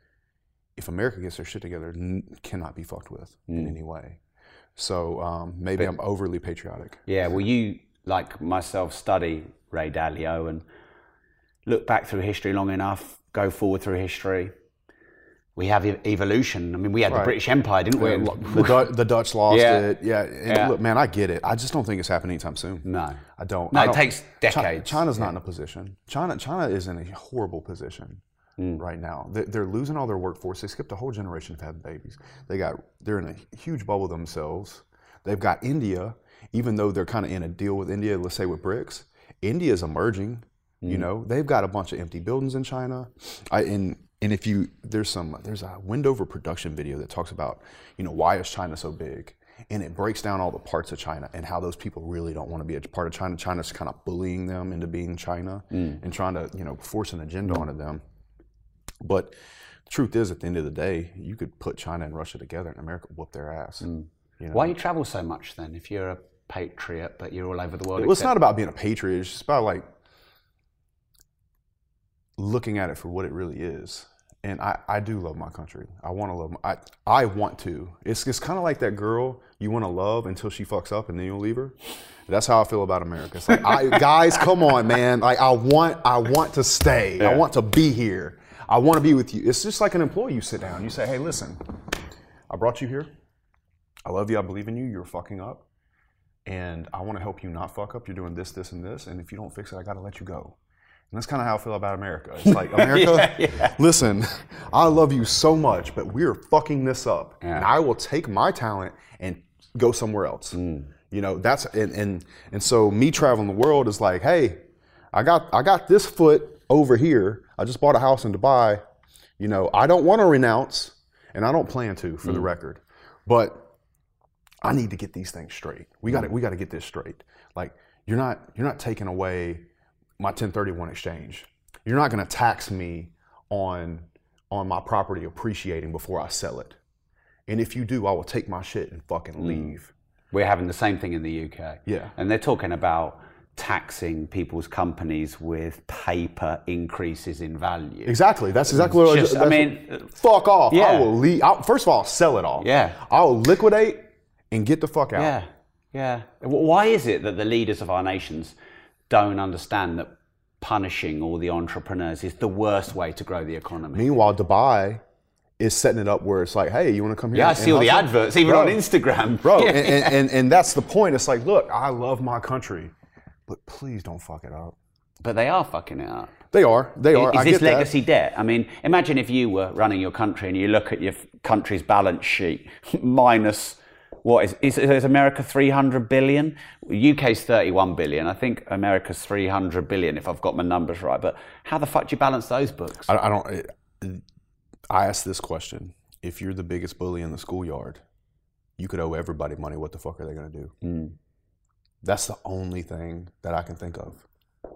if America gets their shit together, n- cannot be fucked with mm. in any way. So um, maybe but, I'm overly patriotic. Yeah, well, you... like myself, study Ray Dalio and look back through history long enough, go forward through history. We have evolution. I mean, we had right. the British Empire, didn't we? Yeah, the, Du- the Dutch lost yeah. it. Yeah. And yeah. Look, man, I get it. I just don't think it's happening anytime soon. No. I don't. No, I don't, it takes decades. China, China's yeah. not in a position. China China is in a horrible position mm. right now. They're, they're losing all their workforce. They skipped a whole generation of having babies. They got, they're in a huge bubble themselves. They've got India. Even though they're kind of in a deal with India, let's say with BRICS, India is emerging. Mm. You know, they've got a bunch of empty buildings in China. I, and and if you there's some there's a Wendover production video that talks about, you know, why is China so big, and it breaks down all the parts of China and how those people really don't want to be a part of China. China's kind of bullying them into being China mm. and trying to, you know, force an agenda mm. onto them. But the truth is, at the end of the day, you could put China and Russia together, and America would whoop their ass. Mm. You know? Why you travel so much then? If you're a patriot, but you're all over the world. Well, it's not about being a patriot. It's just about like looking at it for what it really is. And I, I do love my country. I want to love my, I, I want to. It's it's kind of like that girl you want to love until she fucks up and then you'll leave her. That's how I feel about America. It's like, I, guys, come on, man. Like I want I want to stay. Yeah. I want to be here. I want to be with you. It's just like an employee. You sit down. You say, hey, listen, I brought you here. I love you. I believe in you. You're fucking up. And I want to help you not fuck up. You're doing this, this, and this. And if you don't fix it, I got to let you go. And that's kind of how I feel about America. It's like, America, yeah, yeah. listen, I love you so much, but we're fucking this up. Yeah. And I will take my talent and go somewhere else. Mm. You know, that's, and, and and so me traveling the world is like, hey, I got I got this foot over here. I just bought a house in Dubai. You know, I don't want to renounce, and I don't plan to, for mm. the record. But I need to get these things straight. We got to we got to get this straight. Like you're not you're not taking away my ten thirty-one exchange. You're not going to tax me on on my property appreciating before I sell it. And if you do, I will take my shit and fucking leave. We're having the same thing in the U K. Yeah. And they're talking about taxing people's companies with paper increases in value. Exactly. That's exactly what Just, I was. I mean, what, fuck off. yeah. I will leave. I'll, first of all, I'll sell it all. Yeah. I'll liquidate and get the fuck out. Yeah. Yeah. Why is it that the leaders of our nations don't understand that punishing all the entrepreneurs is the worst way to grow the economy? Meanwhile, Dubai is setting it up where it's like, hey, you want to come here? Yeah, I and see all the hustle? adverts, even bro, on Instagram. Bro, Yeah. and, and, and, and that's the point. It's like, look, I love my country, but please don't fuck it up. But they are fucking it up. They are. They are. Is I this get that. legacy debt? I mean, imagine if you were running your country and you look at your f- country's balance sheet minus, what is, is, is America three hundred billion? U K's thirty-one billion. I think America's three hundred billion, if I've got my numbers right. But how the fuck do you balance those books? I, I don't. I ask this question: if you're the biggest bully in the schoolyard, you could owe everybody money. What the fuck are they going to do? Mm. That's the only thing that I can think of.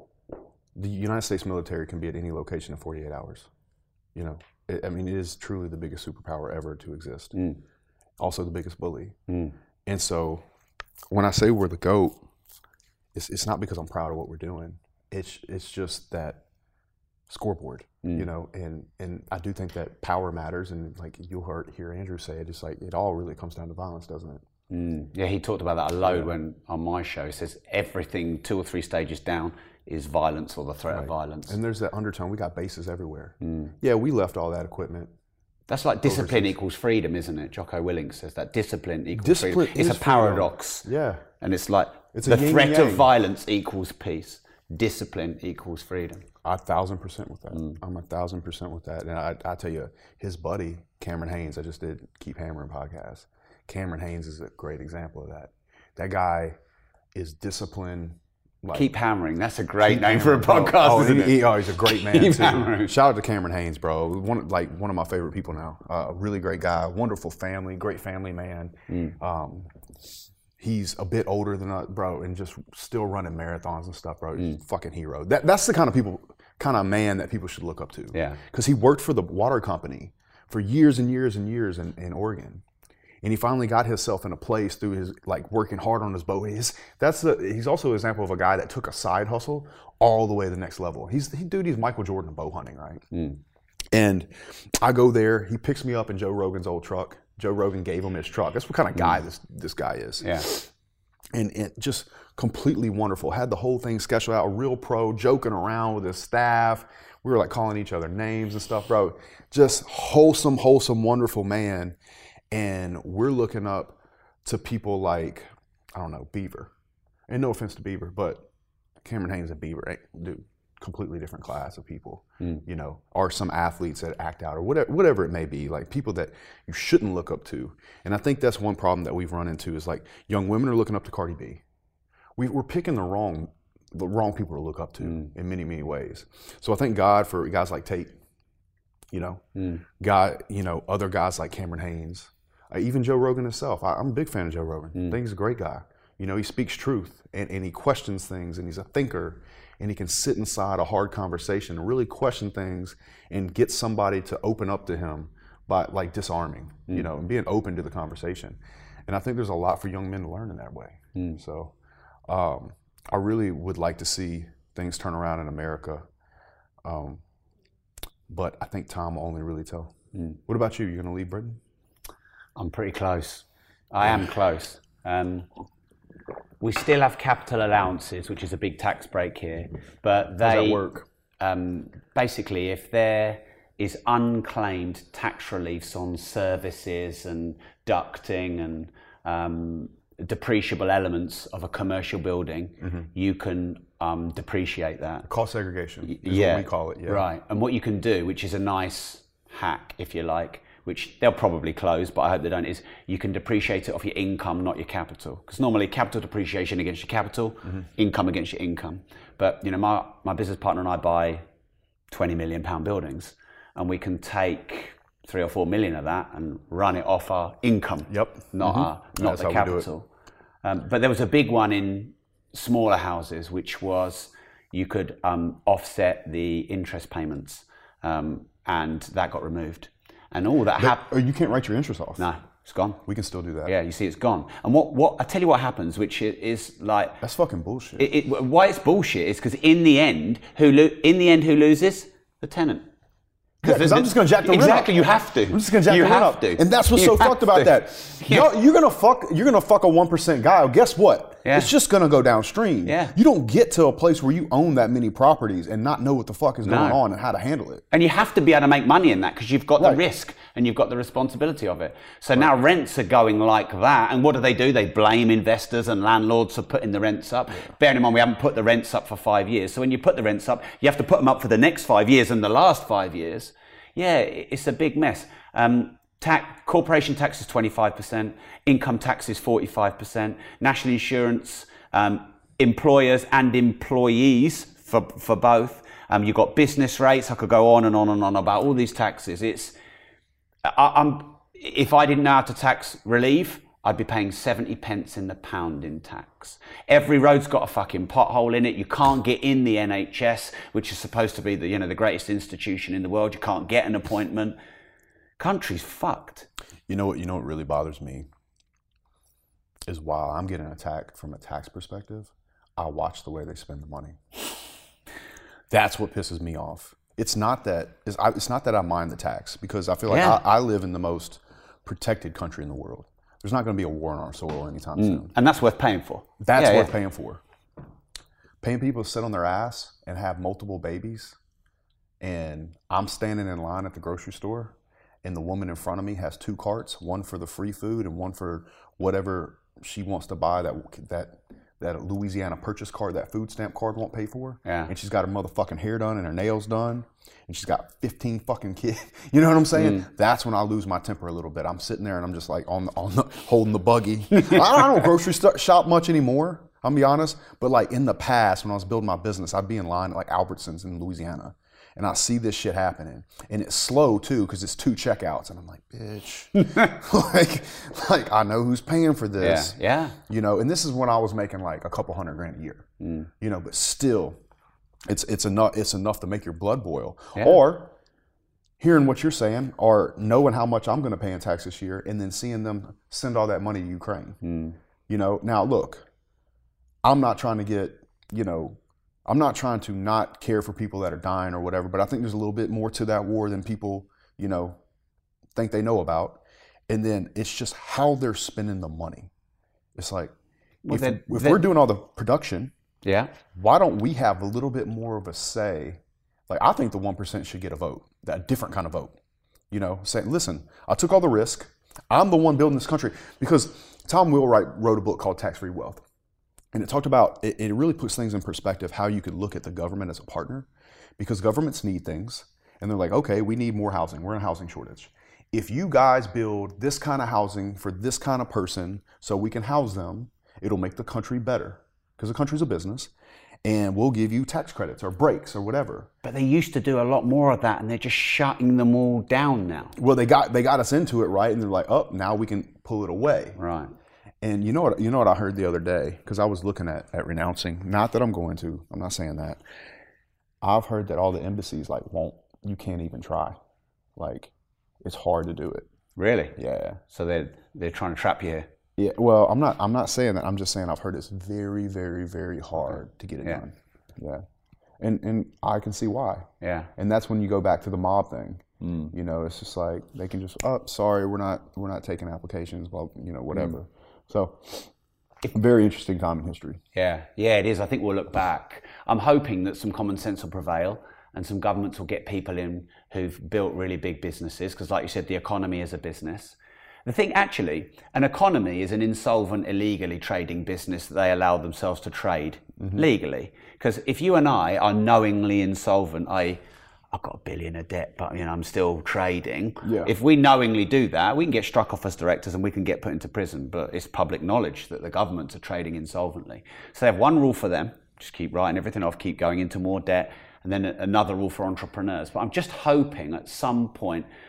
The United States military can be at any location in forty-eight hours. You know, it, I mean, it is truly the biggest superpower ever to exist. Mm. Also the biggest bully. Mm. And so when I say we're the GOAT, it's, it's not because I'm proud of what we're doing. It's it's just that scoreboard, mm. you know, and, and I do think that power matters. And like you'll hear, hear Andrew say it, it's like it all really comes down to violence, doesn't it? Mm. Yeah, he talked about that a load when on my show. He says everything two or three stages down is violence or the threat right. of violence. And there's that undertone. We got bases everywhere. Mm. Yeah, we left all that equipment. That's like discipline overseas. Equals freedom, isn't it? Jocko Willink says that discipline equals discipline freedom. It's a paradox. Freedom. Yeah. And it's like it's the threat of violence equals peace. Discipline equals freedom. A thousand percent with that. Mm. I'm a thousand percent with that. And I, I tell you, his buddy, Cameron Haynes, I just did Keep Hammering podcast. Cameron Haynes is a great example of that. That guy is disciplined. Like, Keep Hammering. That's a great name for a podcast, oh, isn't he, it? He, oh, he's a great man Keep too. Hammering. Shout out to Cameron Haynes, bro. One like one of my favorite people now. Uh, a really great guy, wonderful family, great family man. Mm. Um, he's a bit older than us, bro, and just still running marathons and stuff, bro. He's mm. a fucking hero. That that's the kind of people, kind of man that people should look up to. Yeah. Because he worked for the water company for years and years and years in, in Oregon. And he finally got himself in a place through his like working hard on his boat. He's that's the he's also an example of a guy that took a side hustle all the way to the next level. He's he dude, he's Michael Jordan of bow hunting, right? Mm. And I go there. He picks me up in Joe Rogan's old truck. Joe Rogan gave him his truck. That's what kind of guy mm. this this guy is. Yeah. And it just completely wonderful. Had the whole thing sketched out, a real pro, joking around with his staff. We were like calling each other names and stuff, bro. Just wholesome, wholesome, wonderful man. And we're looking up to people like, I don't know, Beaver. And no offense to Beaver, but Cameron Haynes and Beaver, dude, completely different class of people, mm. you know, or some athletes that act out or whatever, whatever it may be, like people that you shouldn't look up to. And I think that's one problem that we've run into is like young women are looking up to Cardi B. We, we're picking the wrong, the wrong people to look up to mm. in many, many ways. So I thank God for guys like Tate, you know, mm. guy, you know, other guys like Cameron Haynes. Uh, even Joe Rogan himself. I, I'm a big fan of Joe Rogan. Mm. I think he's a great guy. You know, he speaks truth and, and he questions things and he's a thinker and he can sit inside a hard conversation and really question things and get somebody to open up to him by like disarming, mm. you know, and being open to the conversation. And I think there's a lot for young men to learn in that way. Mm. So um, I really would like to see things turn around in America. Um, but I think time will only really tell. Mm. What about you? You going to leave Britain? I'm pretty close. I am close. Um, we still have capital allowances, which is a big tax break here. But they How does that work? Um, basically, if there is unclaimed tax reliefs on services and ducting and um, depreciable elements of a commercial building, mm-hmm. you can um, depreciate that. Cost segregation is yeah, what we call it. Yeah. Right. And what you can do, which is a nice hack, if you like, which they'll probably close, but I hope they don't, is you can depreciate it off your income, not your capital. Because normally capital depreciation against your capital, mm-hmm. income against your income. But you know, my, my business partner and I buy twenty million pound buildings and we can take three or four million of that and run it off our income. Yep. Not Mhm. our, not That's the how we do it. capital. Um, but there was a big one in smaller houses, which was you could um, offset the interest payments, um, and that got removed. And all that happened. Oh, you can't write your interest off. No, it's gone. We can still do that. Yeah, you see, it's gone. And what, what I tell you what happens, which is, is like That's fucking bullshit. it, it, why it's bullshit is because in the end, who lo- in the end who loses? The tenant. Because I'm just going to jack the rent up. Exactly, you have to. I'm just going to jack you the rent have up. to. And that's what's You so have fucked about to. that. Yeah. You're, you're going to fuck You're gonna fuck a one percent guy. Well, guess what? Yeah. It's just going to go downstream. Yeah. You don't get to a place where you own that many properties and not know what the fuck is No. going on and how to handle it. And you have to be able to make money in that because you've got the Right. risk and you've got the responsibility of it. So now rents are going like that. And what do they do? They blame investors and landlords for putting the rents up. Yeah. Bearing in mind, we haven't put the rents up for five years. So when you put the rents up, you have to put them up for the next five years and the last five years. Yeah, it's a big mess. Um, tax, corporation tax is twenty-five percent, income tax is forty-five percent, national insurance, um, employers and employees for, for both. Um, you've got business rates. I could go on and on and on about all these taxes. It's, I, I'm, if I didn't know how to tax relieve, I'd be paying seventy pence in the pound in tax. Every road's got a fucking pothole in it. You can't get in the N H S, which is supposed to be the, you know, the greatest institution in the world. You can't get an appointment. Country's fucked. You know what? You know what really bothers me is while I'm getting attacked from a tax perspective, I watch the way they spend the money. That's what pisses me off. It's not that it's, I, it's not that I mind the tax because I feel like Yeah. I, I live in the most protected country in the world. There's not going to be a war on our soil anytime mm. soon. And that's worth paying for. That's yeah, worth yeah. paying for. Paying people to sit on their ass and have multiple babies, and I'm standing in line at the grocery store, and the woman in front of me has two carts, one for the free food and one for whatever she wants to buy that that that Louisiana purchase card, that food stamp card won't pay for. Yeah. And she's got her motherfucking hair done and her nails done, and she's got fifteen fucking kids. You know what I'm saying? Mm. That's when I lose my temper a little bit. I'm sitting there and I'm just like on the, on the holding the buggy. I, don't, I don't grocery st- shop much anymore. I'll be honest, but like in the past when I was building my business, I'd be in line at like Albertsons in Louisiana. And I see this shit happening, and it's slow too because it's two checkouts, and I'm like, bitch, like, like I know who's paying for this, yeah, yeah. You know. And this is when I was making like a couple hundred grand a year, mm. you know. But still, it's it's enough. It's enough to make your blood boil. Yeah. Or hearing what you're saying, or knowing how much I'm going to pay in tax this year, and then seeing them send all that money to Ukraine. Mm. You know. Now look, I'm not trying to get, you know. I'm not trying to not care for people that are dying or whatever, but I think there's a little bit more to that war than people, you know, think they know about. And then it's just how they're spending the money. It's like, well, if, then, if then, we're doing all the production, yeah, why don't we have a little bit more of a say? Like, I think the one percent should get a vote, a different kind of vote. You know, saying, listen, I took all the risk. I'm the one building this country. Because Tom Wheelwright wrote a book called Tax-Free Wealth. And it talked about, it, it really puts things in perspective, how you could look at the government as a partner, because governments need things. And they're like, okay, we need more housing. We're in a housing shortage. If you guys build this kind of housing for this kind of person so we can house them, it'll make the country better, because the country's a business. And we'll give you tax credits or breaks or whatever. But they used to do a lot more of that, and they're just shutting them all down now. Well, they got they got us into it, right? And they're like, oh, now we can pull it away. Right. And you know what? You know what I heard the other day, because I was looking at, at renouncing. Not that I'm going to. I'm not saying that. I've heard that all the embassies like won't. You can't even try. Like, it's hard to do it. Really? Yeah. So they're they're trying to trap you here. Yeah. Well, I'm not. I'm not saying that. I'm just saying I've heard it's very, very, very hard to get it yeah. done. Yeah. And and I can see why. Yeah. And that's when you go back to the mob thing. Mm. You know, it's just like they can just, oh, sorry, we're not we're not taking applications. Well, you know, whatever. Mm. So, very interesting time in history. Yeah, yeah, it is. I think we'll look back. I'm hoping that some common sense will prevail and some governments will get people in who've built really big businesses, because like you said, the economy is a business. The thing, actually, an economy is an insolvent, illegally trading business that they allow themselves to trade mm-hmm. legally. Because if you and I are knowingly insolvent, that is, I've got a billion of debt, but you know I'm still trading. Yeah. If we knowingly do that, we can get struck off as directors and we can get put into prison. But it's public knowledge that the governments are trading insolvently. So they have one rule for them: just keep writing everything off, keep going into more debt, and then another rule for entrepreneurs. But I'm just hoping at some point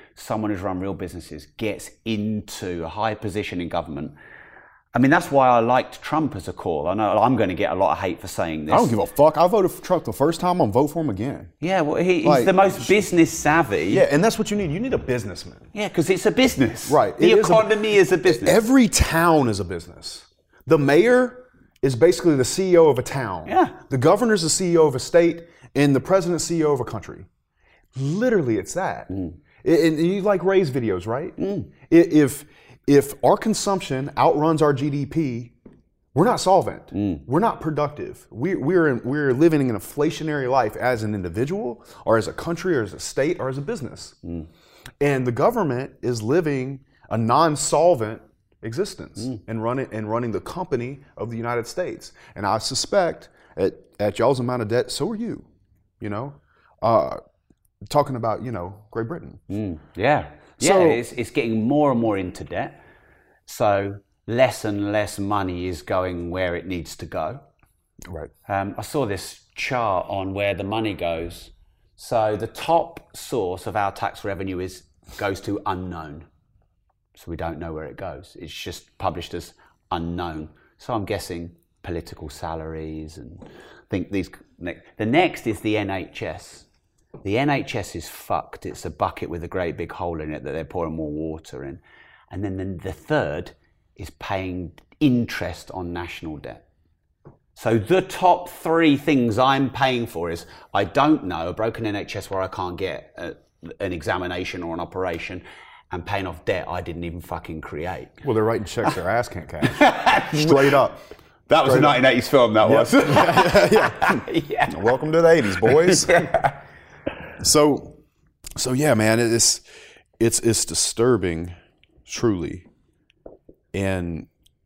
someone who's run real businesses gets into a high position in government. I mean, that's why I liked Trump as a call. I know I'm going to get a lot of hate for saying this. I don't give a fuck. I voted for Trump the first time. I'm going to vote for him again. Yeah, well, he, he's Like, the most business savvy. Yeah, and that's what you need. You need a businessman. Yeah, because it's a business. Right. The It is a- economy is a business. Every town is a business. The mayor is basically the C E O of a town. Yeah. The governor's the C E O of a state, and the president's C E O of a country. Literally, it's that. Mm. And and you like Ray's videos, right? I- If if our consumption outruns our G D P, we're not solvent. Mm. We're not productive. We, we're in, we're living in an inflationary life as an individual, or as a country, or as a state, or as a business. Mm. And the government is living a non-solvent existence Mm. and running and running the company of the United States. And I suspect at, at y'all's amount of debt, so are you. You know, uh, talking about you know Great Britain. Mm. Yeah. Yeah, So- it's, it's getting more and more into debt. So less and less money is going where it needs to go. Right. Um, I saw this chart on where the money goes. So the top source of our tax revenue is goes to unknown. So we don't know where it goes. It's just published as unknown. So I'm guessing political salaries, and I think these. The next is the N H S. The N H S is fucked. It's a bucket with a great big hole in it that they're pouring more water in. And then the, the third is paying interest on national debt. So the top three things I'm paying for is, I don't know, a broken N H S where I can't get a, an examination or an operation, and paying off debt I didn't even fucking create. Well, they're writing checks their ass can't cash. Straight up. That was a nineteen eighties film, that was. Yeah. Welcome to the eighties, boys. So, so yeah, man, it's it's it's disturbing, truly, and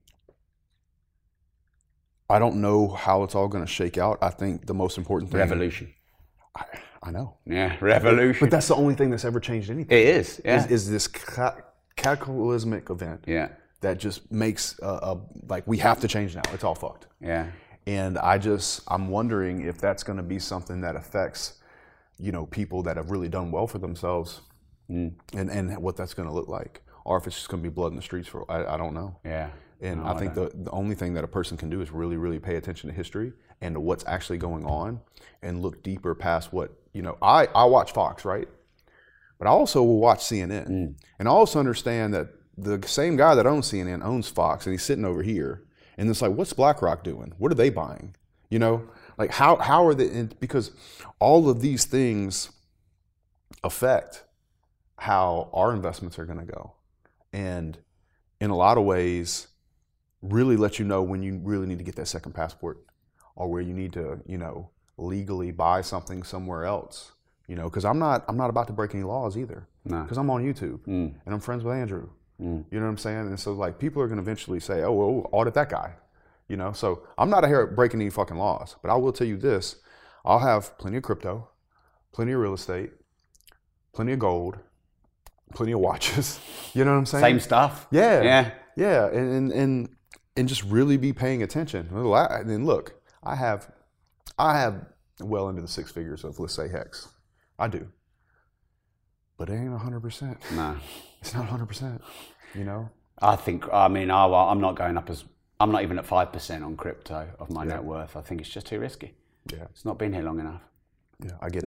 I don't know how it's all going to shake out. I think the most important thing. Revolution. I, I know. Yeah, revolution. But that's the only thing that's ever changed anything. It is, yeah. Is, is this ca- cataclysmic event Yeah, that just makes a, a like we have to change now. It's all fucked. yeah. And I just, I'm wondering if that's going to be something that affects, you know, people that have really done well for themselves, Mm. and, and what that's going to look like. Or if it's just going to be blood in the streets for, I, I don't know. Yeah. And No, I I think don't. the, the only thing that a person can do is really, really pay attention to history and to what's actually going on, and look deeper past what, you know, I, I watch Fox, right? But I also will watch C N N. Mm. And I also understand that the same guy that owns C N N owns Fox, and he's sitting over here. And it's like, what's BlackRock doing? What are they buying? You know, like how how are they? And because all of these things affect how our investments are going to go, and in a lot of ways, really let you know when you really need to get that second passport, or where you need to, you know, legally buy something somewhere else. You know, because I'm not I'm not about to break any laws either. No. Because I'm on YouTube Mm. and I'm friends with Andrew. Mm. You know what I'm saying? And so like people are going to eventually say, oh, well, audit that guy. You know, so I'm not here breaking any fucking laws, but I will tell you this. I'll have plenty of crypto, plenty of real estate, plenty of gold, plenty of watches. You know what I'm saying? Same stuff. Yeah. Yeah. Yeah. And, and, and, and just really be paying attention. And then look, I have, I have well into the six figures of, let's say, Hex. I do. But it ain't one hundred percent. No. It's not one hundred percent, you know? I think, I mean, I, well, I'm not going up as, I'm not even at five percent on crypto of my Yeah. net worth. I think it's just too risky. Yeah. It's not been here long enough. Yeah, I get it.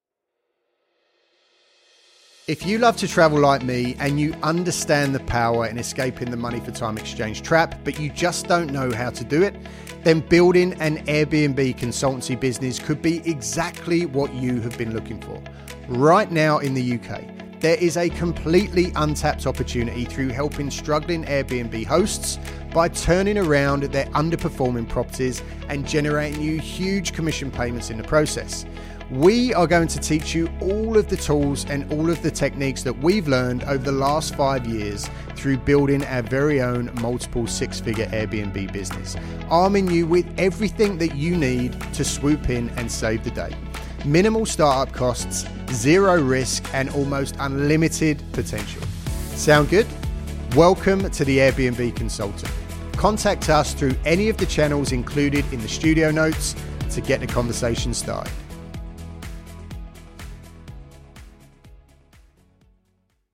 If you love to travel like me and you understand the power in escaping the money for time exchange trap, but you just don't know how to do it, then building an Airbnb consultancy business could be exactly what you have been looking for. Right now in the U K, there is a completely untapped opportunity through helping struggling Airbnb hosts by turning around their underperforming properties and generating you huge commission payments in the process. We are going to teach you all of the tools and all of the techniques that we've learned over the last five years through building our very own multiple six-figure Airbnb business, arming you with everything that you need to swoop in and save the day. Minimal startup costs, zero risk, and almost unlimited potential. Sound good? Welcome to the Airbnb Consultant. Contact us through any of the channels included in the studio notes to get the conversation started.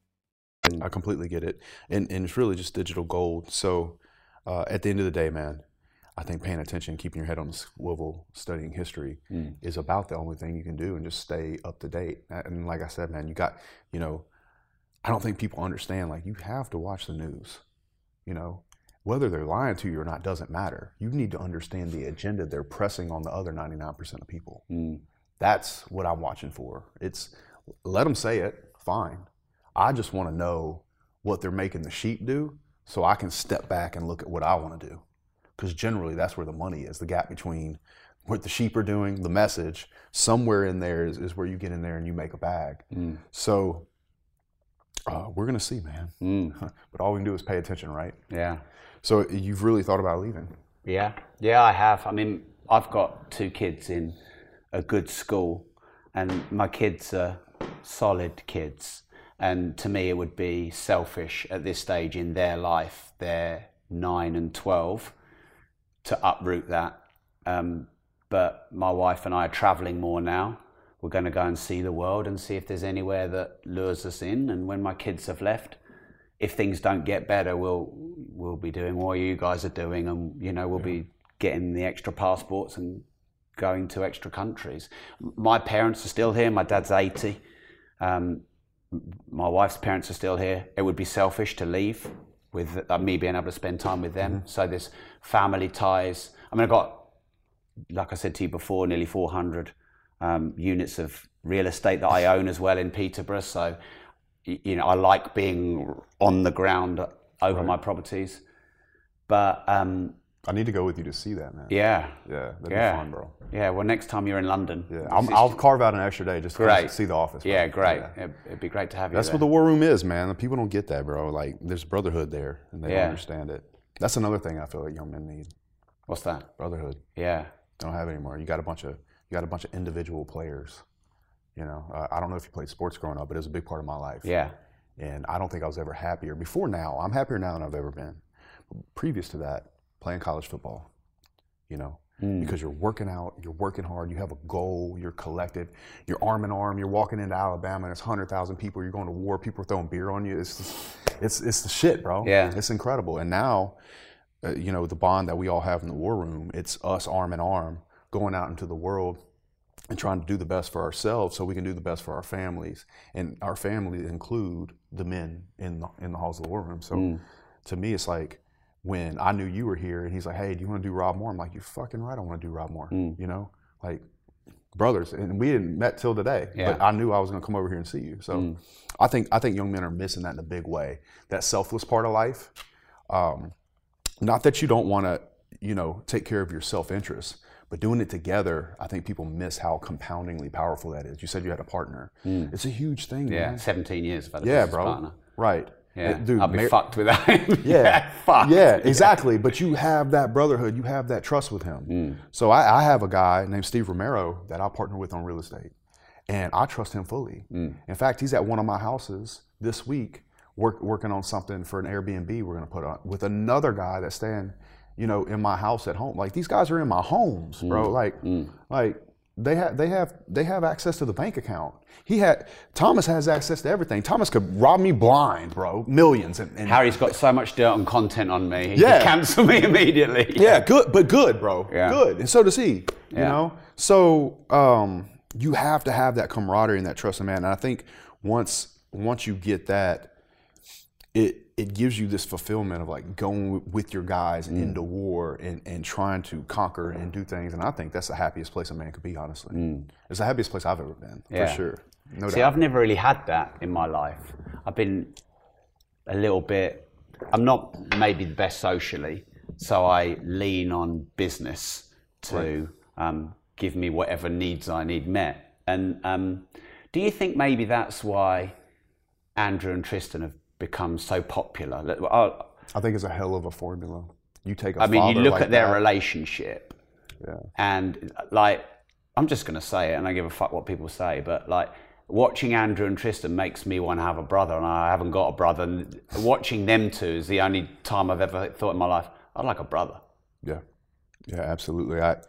I completely get it. And, and it's really just digital gold. So uh, at the end of the day, man, I think paying attention, keeping your head on the swivel, studying history mm. is about the only thing you can do, and just stay up to date. And like I said, man, you got, you know, I don't think people understand, like, you have to watch the news, you know. Whether they're lying to you or not doesn't matter. You need to understand the agenda they're pressing on the other ninety-nine percent of people. Mm. That's what I'm watching for. It's, let them say it, fine. I just want to know what they're making the sheep do so I can step back and look at what I want to do. Because generally that's where the money is, the gap between what the sheep are doing, the message, somewhere in there is, is where you get in there and you make a bag. Mm. So uh, we're going to see, man. Mm. But all we can do is pay attention, right? Yeah. So you've really thought about leaving? Yeah, yeah, I have. I mean, I've got two kids in a good school, and my kids are solid kids. And to me, it would be selfish at this stage in their life, they're nine and twelve, to uproot that. Um, but my wife and I are traveling more now. We're going to go and see the world and see if there's anywhere that lures us in. And when my kids have left, if things don't get better, we'll we'll be doing what you guys are doing, and you know we'll yeah. be getting the extra passports and going to extra countries. My parents are still here. My dad's eighty. Um, my wife's parents are still here. It would be selfish to leave with uh, me being able to spend time with them. Mm-hmm. So there's family ties. I mean, I've got, like I said to you before, nearly four hundred um, units of real estate that I own as well in Peterborough. So, you know, I like being on the ground over right. my properties. But um, I need to go with you to see that, man. Yeah. Yeah, that'd yeah. be fun, bro. Yeah, well, next time you're in London. Yeah, I'll, I'll carve out an extra day just to see the office. Bro. Yeah, great. Yeah. It'd, it'd be great to have you That's there. what the War Room is, man. People don't get that, bro. Like, there's brotherhood there, and they yeah. don't understand it. That's another thing I feel like young men need. What's that? Brotherhood. Yeah. They don't have it anymore. You got a bunch of you got a bunch of individual players. You know, uh, I don't know if you played sports growing up, but it was a big part of my life. Yeah. And I don't think I was ever happier. Before now, I'm happier now than I've ever been. Previous to that, playing college football, you know, mm. because you're working out, you're working hard, you have a goal, you're collective, you're arm in arm, you're walking into Alabama and it's one hundred thousand people, you're going to war, people are throwing beer on you. It's just, it's it's the shit, bro. Yeah. It's incredible. And now, uh, you know, the bond that we all have in the War Room, it's us arm in arm going out into the world and trying to do the best for ourselves so we can do the best for our families. And our families include the men in the, in the halls of the War Room. So mm. to me, it's like when I knew you were here and he's like, hey, do you want to do Rob Moore? I'm like, you're fucking right, I want to do Rob Moore. Mm. You know, like brothers. And we hadn't met till today, yeah. but I knew I was going to come over here and see you. So mm. I think I think young men are missing that in a big way, that selfless part of life. Um, not that you don't want to, you know, take care of your self-interest, but doing it together, I think people miss how compoundingly powerful that is. You said you had a partner. Mm. It's a huge thing, yeah, man. seventeen years I've had a yeah, business bro. partner. Right. Yeah, Dude, I'll be mar- fucked without him. Yeah, yeah, fucked. Yeah, exactly. Yeah. But you have that brotherhood, you have that trust with him. Mm. So I, I have a guy named Steve Romero that I partner with on real estate, and I trust him fully. Mm. In fact, he's at one of my houses this week work, working on something for an Airbnb we're going to put on with another guy that's staying, you know, in my house at home. Like, these guys are in my homes, bro. Mm. Like, mm. like they have they have they have access to the bank account. He had Thomas has access to everything. Thomas could rob me blind, bro. Millions. And, and Harry's got so much dirt and content on me. He yeah. could cancel me immediately. Yeah, good, but good, bro. Yeah. Good, and so does he. Yeah. You know, so um, you have to have that camaraderie and that trust in man. And I think once once you get that, it it gives you this fulfillment of like going with your guys mm. into war and, and trying to conquer and do things. And I think that's the happiest place a man could be, honestly. Mm. It's the happiest place I've ever been, yeah. for sure. No See, doubt. I've never really had that in my life. I've been a little bit, I'm not maybe the best socially, so I lean on business to right. um, give me whatever needs I need met. And um, do you think maybe that's why Andrew and Tristan have become so popular? I think it's a hell of a formula. You take a I mean, you look like at their that. relationship, yeah. and like, I'm just going to say it, and I give a fuck what people say, but like, watching Andrew and Tristan makes me want to have a brother, and I haven't got a brother. And watching them two is the only time I've ever thought in my life, I'd like a brother. Yeah, yeah, absolutely. I,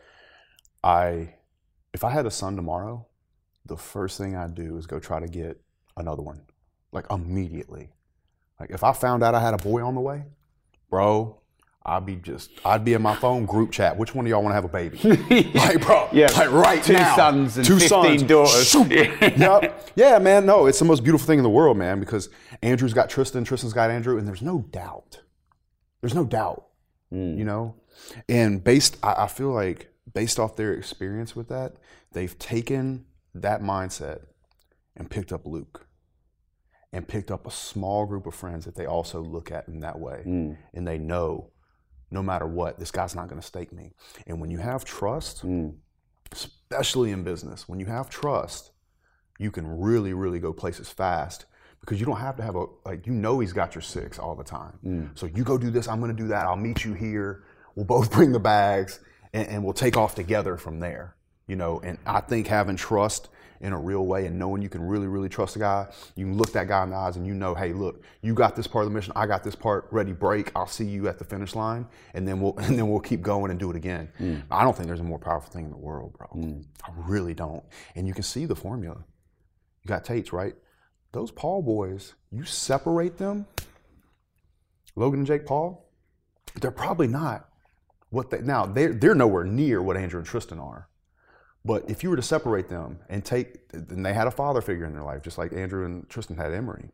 I, if I had a son tomorrow, the first thing I'd do is go try to get another one, like immediately. Like if I found out I had a boy on the way, bro, I'd be just, I'd be in my phone group chat. Which one of y'all want to have a baby? Like, bro, yeah, like right two now. Two sons and two fifteen sons. daughters. Yep. Yeah, man, no, it's the most beautiful thing in the world, man, because Andrew's got Tristan, Tristan's got Andrew, and there's no doubt. There's no doubt, mm. you know? And based, I, I feel like based off their experience with that, they've taken that mindset and picked up Luke and picked up a small group of friends that they also look at in that way. Mm. And they know, no matter what, this guy's not going to stake me. And when you have trust, mm. especially in business, when you have trust, you can really, really go places fast because you don't have to have a, like, you know he's got your six all the time. Mm. So you go do this, I'm going to do that, I'll meet you here, we'll both bring the bags, and, and we'll take off together from there. You know, and I think having trust in a real way and knowing you can really, really trust a guy, you can look that guy in the eyes and you know, hey, look, you got this part of the mission, I got this part, ready, break, I'll see you at the finish line, and then we'll and then we'll keep going and do it again. Mm. I don't think there's a more powerful thing in the world, bro. Mm. I really don't. And you can see the formula. You got Tates, right? Those Paul boys, you separate them, Logan and Jake Paul, they're probably not what they, now they're, they're nowhere near what Andrew and Tristan are. But if you were to separate them and take, and they had a father figure in their life, just like Andrew and Tristan had Emery,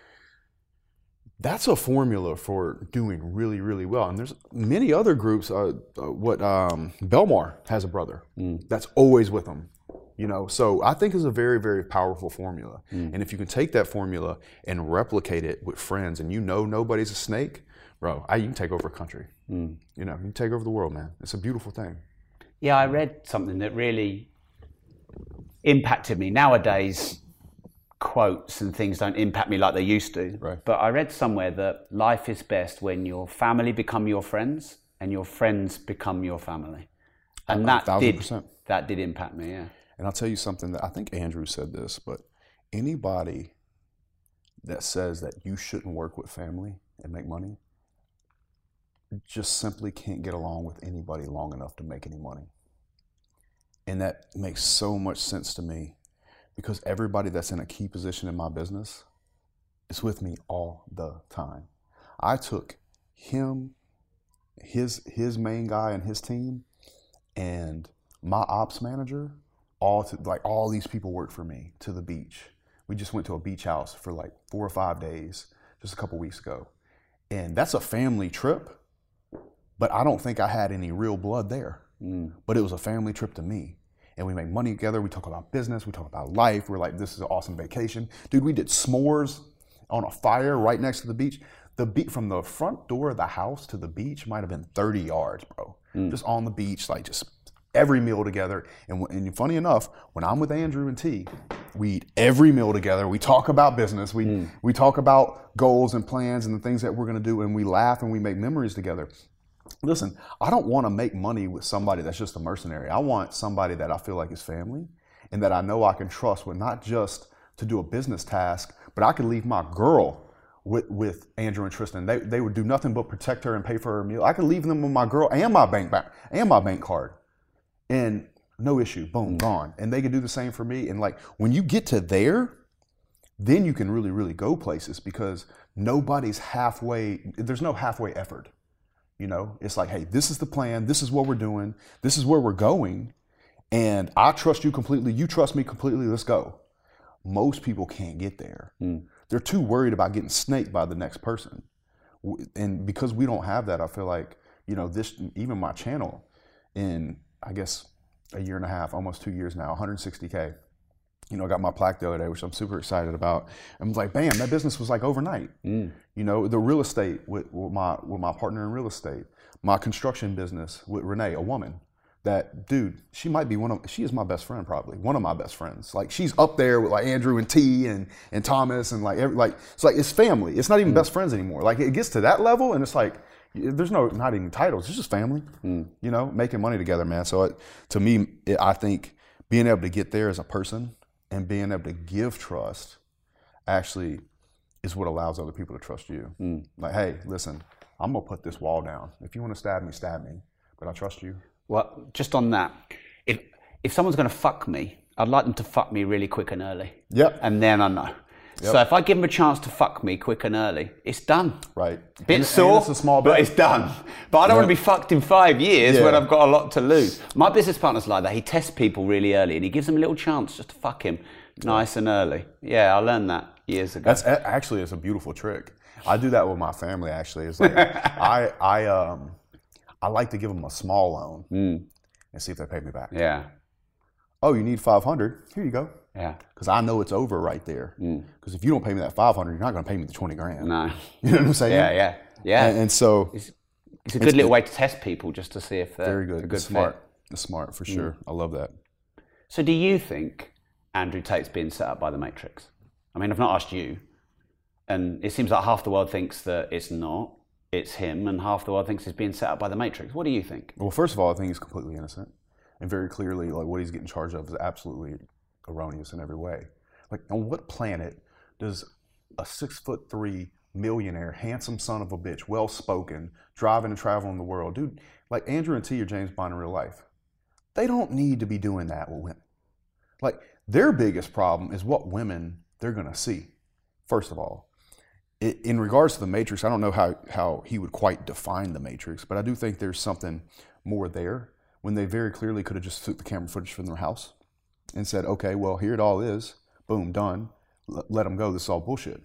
that's a formula for doing really, really well. And there's many other groups. Uh, uh, what um, Belmar has a brother mm. that's always with them, you know. So I think it's a very, very powerful formula. Mm. And if you can take that formula and replicate it with friends, and you know nobody's a snake, bro, I, you can take over a country. Mm. You know, you can take over the world, man. It's a beautiful thing. Yeah, I read something that really impacted me. Nowadays, quotes and things don't impact me like they used to. Right. But I read somewhere that life is best when your family become your friends and your friends become your family. And that did, that did impact me, yeah. And I'll tell you something that I think Andrew said this, but anybody that says that you shouldn't work with family and make money just simply can't get along with anybody long enough to make any money. And that makes so much sense to me because everybody that's in a key position in my business is with me all the time. I took him, his his main guy and his team, and my ops manager, all to, like all these people work for me, to the beach. We just went to a beach house for like four or five days just a couple weeks ago. And that's a family trip. But I don't think I had any real blood there. Mm. But it was a family trip to me. And we make money together. We talk about business. We talk about life. We're like, this is an awesome vacation. Dude, we did s'mores on a fire right next to the beach. The beach from the front door of the house to the beach might have been thirty yards, bro. Mm. Just on the beach, like just every meal together. And, and funny enough, when I'm with Andrew and T, we eat every meal together. We talk about business. We, mm. we talk about goals and plans and the things that we're going to do. And we laugh and we make memories together. Listen, I don't want to make money with somebody that's just a mercenary. I want somebody that I feel like is family and that I know I can trust with, not just to do a business task, but I could leave my girl with, with Andrew and Tristan. They they would do nothing but protect her and pay for her meal. I could leave them with my girl and my bank back and my bank card. And no issue, boom, gone. And they could do the same for me. And like when you get to there, then you can really, really go places because nobody's halfway, there's no halfway effort. You know, it's like, hey, this is the plan. This is what we're doing. This is where we're going. And I trust you completely. You trust me completely. Let's go. Most people can't get there. Mm. They're too worried about getting snaked by the next person. And because we don't have that, I feel like, you know, this, even my channel in, I guess, a year and a half, almost two years now, one hundred sixty K. You know, I got my plaque the other day, which I'm super excited about. I'm like, bam, that business was like overnight. Mm. You know, the real estate with, with my with my partner in real estate, my construction business with Renee, a woman that, dude, she might be one of, she is my best friend probably, one of my best friends. Like she's up there with like Andrew and T and and Thomas and like every, like it's like it's family. It's not even mm. best friends anymore. Like it gets to that level and it's like there's no not even titles. It's just family. Mm. You know, making money together, man. So it, to me, it, I think being able to get there as a person and being able to give trust actually is what allows other people to trust you. Mm. Like, hey, listen, I'm going to put this wall down. If you want to stab me, stab me. But I trust you. Well, just on that, if if someone's going to fuck me, I'd like them to fuck me really quick and early. Yep. And then I know. Yep. So if I give him a chance to fuck me quick and early, it's done. Right. Bit And- sore, and it's a small but bet. it's done. But I don't want to be fucked in five years Yeah. when I've got a lot to lose. My business partner's like that. He tests people really early and he gives them a little chance just to fuck him nice and early. Yeah, I learned that years ago. That's a- actually it's a beautiful trick. I do that with my family. Actually, it's like I I um I like to give them a small loan Mm. and see if they pay me back. Yeah, Oh, you need five hundred? Here you go. yeah. Because I know it's over right there. Because if you don't pay me that five hundred, you're not going to pay me the twenty grand. No. You know what I'm saying? Yeah, yeah, yeah. And, and so It's, it's a good little way to test people just to see if they're very good. a good It's smart. fit. It's smart for sure. I love that. So do you think Andrew Tate's being set up by the Matrix? I mean, I've not asked you. And it seems like half the world thinks that it's not, it's him, and half the world thinks he's being set up by the Matrix. What do you think? Well, first of all, I think he's completely innocent, and very clearly, like what he's getting charged of is absolutely erroneous in every way. Like, on what planet does a six foot three millionaire, handsome son of a bitch, well spoken, driving and traveling the world, dude, like Andrew and T or James Bond in real life, they don't need to be doing that with women. Like, their biggest problem is what women they're gonna see. First of all, in regards to the Matrix, I don't know how, how he would quite define the Matrix, but I do think there's something more there when they very clearly could have just took the camera footage from their house and said, okay, well, here it all is. Boom, done. L- let them go. This is all bullshit.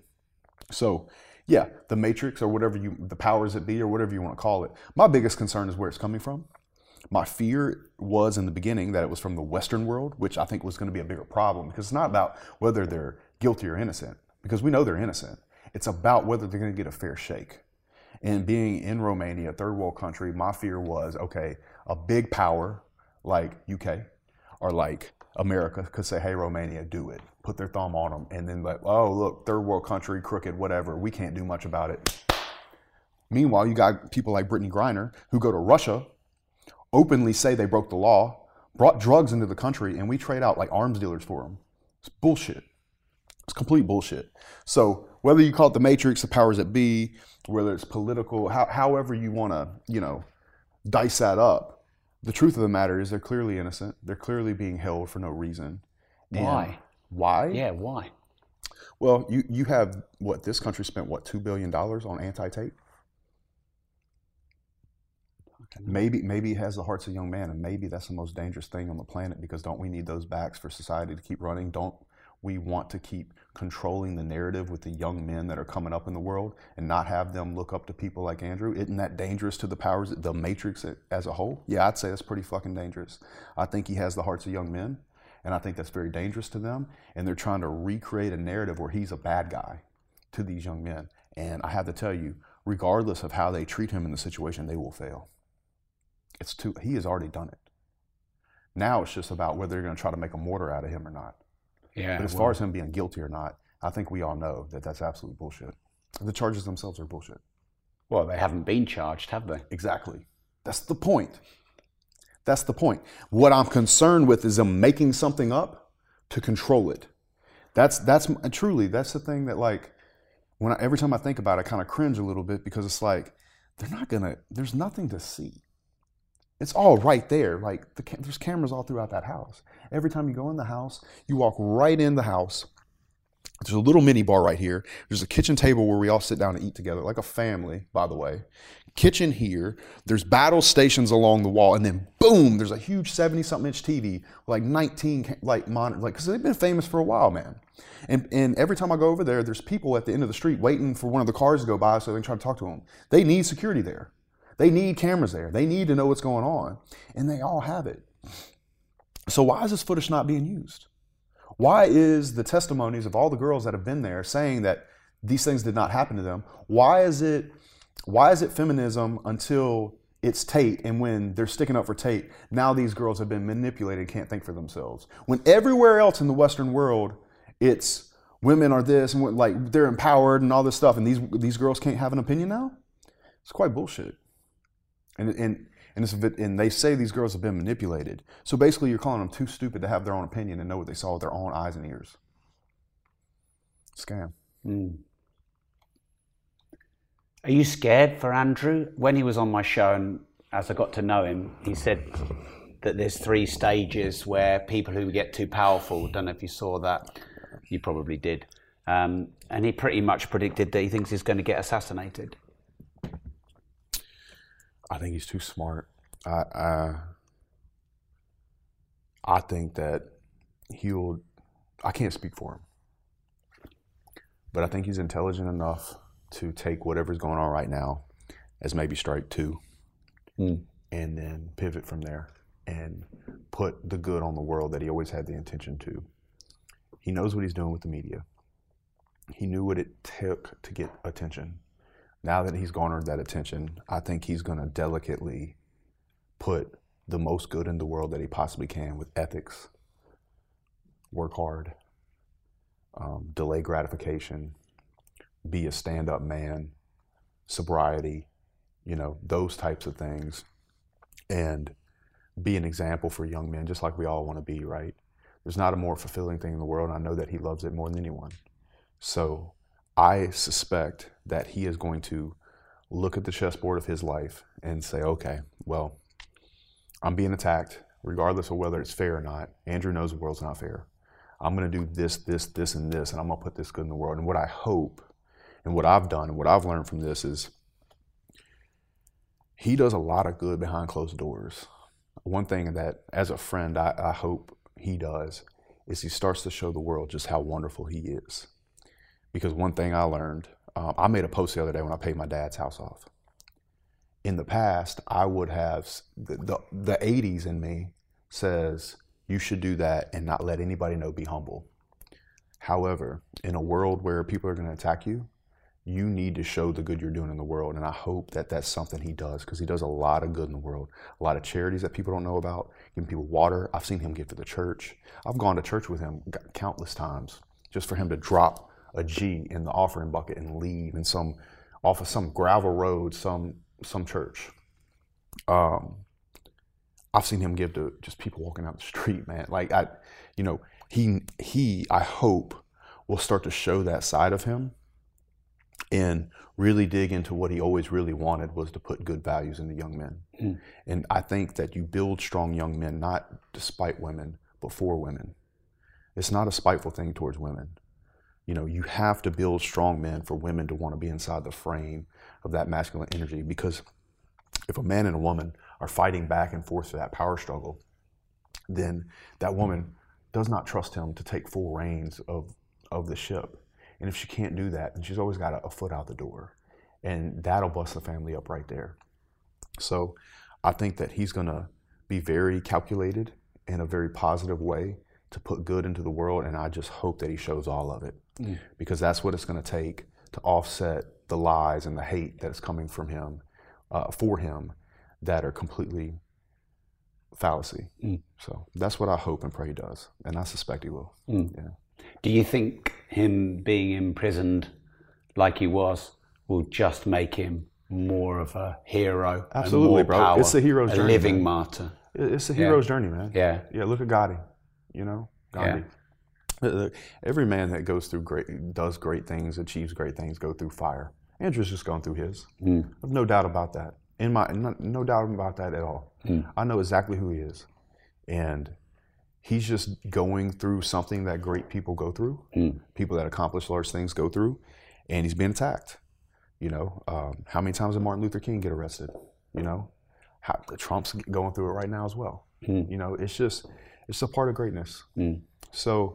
So, yeah, the Matrix or whatever you, the powers that be or whatever you want to call it. My biggest concern is where it's coming from. My fear was in the beginning that it was from the Western world, which I think was going to be a bigger problem because it's not about whether they're guilty or innocent, because we know they're innocent. It's about whether they're going to get a fair shake. And being in Romania, a third world country, my fear was, okay, a big power like U K or like America could say, hey, Romania, do it. Put their thumb on them. And then like, oh, look, third world country, crooked, whatever. We can't do much about it. Meanwhile, you got people like Brittany Griner who go to Russia, openly say they broke the law, brought drugs into the country, and we trade out like arms dealers for them. It's bullshit. It's complete bullshit. So whether you call it the Matrix, the powers that be, whether it's political, how, however you want to, you know, dice that up, the truth of the matter is they're clearly innocent. They're clearly being held for no reason. And Why? Why? Yeah, why? Well, you, you have, what, this country spent, what, two billion dollars on anti-tape? Maybe maybe he has the hearts of a young man, and maybe that's the most dangerous thing on the planet, because don't we need those backs for society to keep running? Don't we want to keep controlling the narrative with the young men that are coming up in the world and not have them look up to people like Andrew? Isn't that dangerous to the powers, the Matrix as a whole? Yeah, I'd say that's pretty fucking dangerous. I think he has the hearts of young men, and I think that's very dangerous to them, and they're trying to recreate a narrative where he's a bad guy to these young men. And I have to tell you, regardless of how they treat him in the situation, they will fail. It's too, he has already done it. Now it's just about whether they're going to try to make a martyr out of him or not. Yeah. But as well, far as him being guilty or not, I think we all know that that's absolute bullshit. The charges themselves are bullshit. well, they haven't been charged, have they? Exactly. That's the point. That's the point. What I'm concerned with is them making something up to control it. That's that's truly that's the thing that, like, when I, every time I think about it, I kind of cringe a little bit, because it's like they're not gonna. There's nothing to see. It's all right there. Like, the, there's cameras all throughout that house. Every time you go in the house, you walk right in the house. There's a little mini bar right here. There's a kitchen table where we all sit down and eat together, like a family, by the way. Kitchen here. There's battle stations along the wall, and then boom, there's a huge seventy-something inch T V, like nineteen like monitors, like, because they've been famous for a while, man. And and every time I go over there, there's people at the end of the street waiting for one of the cars to go by so they can try to talk to them. They need security there. They need cameras there. They need to know what's going on, and they all have it. So why is this footage not being used? Why is the testimonies of all the girls that have been there saying that these things did not happen to them? Why is it, why is it feminism until it's Tate, and when they're sticking up for Tate, now these girls have been manipulated and can't think for themselves? When everywhere else in the Western world, it's women are this and like they're empowered and all this stuff, and these these girls can't have an opinion now? It's quite bullshit. And and and, it's, and they say these girls have been manipulated. So basically, you're calling them too stupid to have their own opinion and know what they saw with their own eyes and ears. Scam. Mm. Are you scared for Andrew? When he was on my show, and as I got to know him, he said that there's three stages where people who get too powerful, don't know if you saw that, you probably did, Um, and he pretty much predicted that he thinks he's going to get assassinated. I think he's too smart. I I, I think that he'll. I can't speak for him, but I think he's intelligent enough to take whatever's going on right now as maybe strike two, mm. and then pivot from there and put the good on the world that he always had the intention to. He knows what he's doing with the media. He knew what it took to get attention. Now that he's garnered that attention, I think he's going to delicately put the most good in the world that he possibly can with ethics, work hard, um, delay gratification, be a stand-up man, sobriety, you know, those types of things, and be an example for young men, just like we all want to be, right? There's not a more fulfilling thing in the world, and I know that he loves it more than anyone. So I suspect that he is going to look at the chessboard of his life and say, okay, well, I'm being attacked, regardless of whether it's fair or not. Andrew knows the world's not fair. I'm going to do this, this, this, and this, and I'm going to put this good in the world. And what I hope, and what I've done, and what I've learned from this is he does a lot of good behind closed doors. One thing that, as a friend, I, I hope he does is he starts to show the world just how wonderful he is. Because one thing I learned, uh, I made a post the other day when I paid my dad's house off. In the past, I would have, the, the, the eighties in me says, you should do that and not let anybody know, be humble. However, in a world where people are going to attack you, you need to show the good you're doing in the world. And I hope that that's something he does, because he does a lot of good in the world. A lot of charities that people don't know about, giving people water. I've seen him give to the church. I've gone to church with him countless times just for him to drop a G in the offering bucket and leave in some, off of some gravel road, some some church. Um, I've seen him give to just people walking out the street, man. Like I, you know, he he I hope will start to show that side of him and really dig into what he always really wanted, was to put good values into young men. Mm. And I think that you build strong young men not despite women, but for women. It's not a spiteful thing towards women. You know, you have to build strong men for women to want to be inside the frame of that masculine energy, because if a man and a woman are fighting back and forth for that power struggle, then that woman does not trust him to take full reins of, of the ship. And if she can't do that, then she's always got a, a foot out the door. And that'll bust the family up right there. So I think that he's going to be very calculated in a very positive way to put good into the world, and I just hope that he shows all of it, mm. because that's what it's going to take to offset the lies and the hate that is coming from him, uh, for him, that are completely fallacy. Mm. So that's what I hope and pray he does, and I suspect he will. Mm. Yeah. Do you think him being imprisoned like he was will just make him more of a hero? Absolutely, and more bro. Power, it's a hero's a journey. A living man. martyr. It's a hero's yeah. journey, man. Yeah. Yeah, look at Gandhi. You know, Gandhi. Yeah. Every man that goes through great, does great things, achieves great things, go through fire. Andrew's just gone through his. Mm. I've no doubt about that. In my, no, no doubt about that at all. Mm. I know exactly who he is, and he's just going through something that great people go through. Mm. People that accomplish large things go through, and he's being attacked. You know, um, how many times did Martin Luther King get arrested? You know, how, Trump's going through it right now as well. Mm. You know, it's just, it's a part of greatness. Mm. So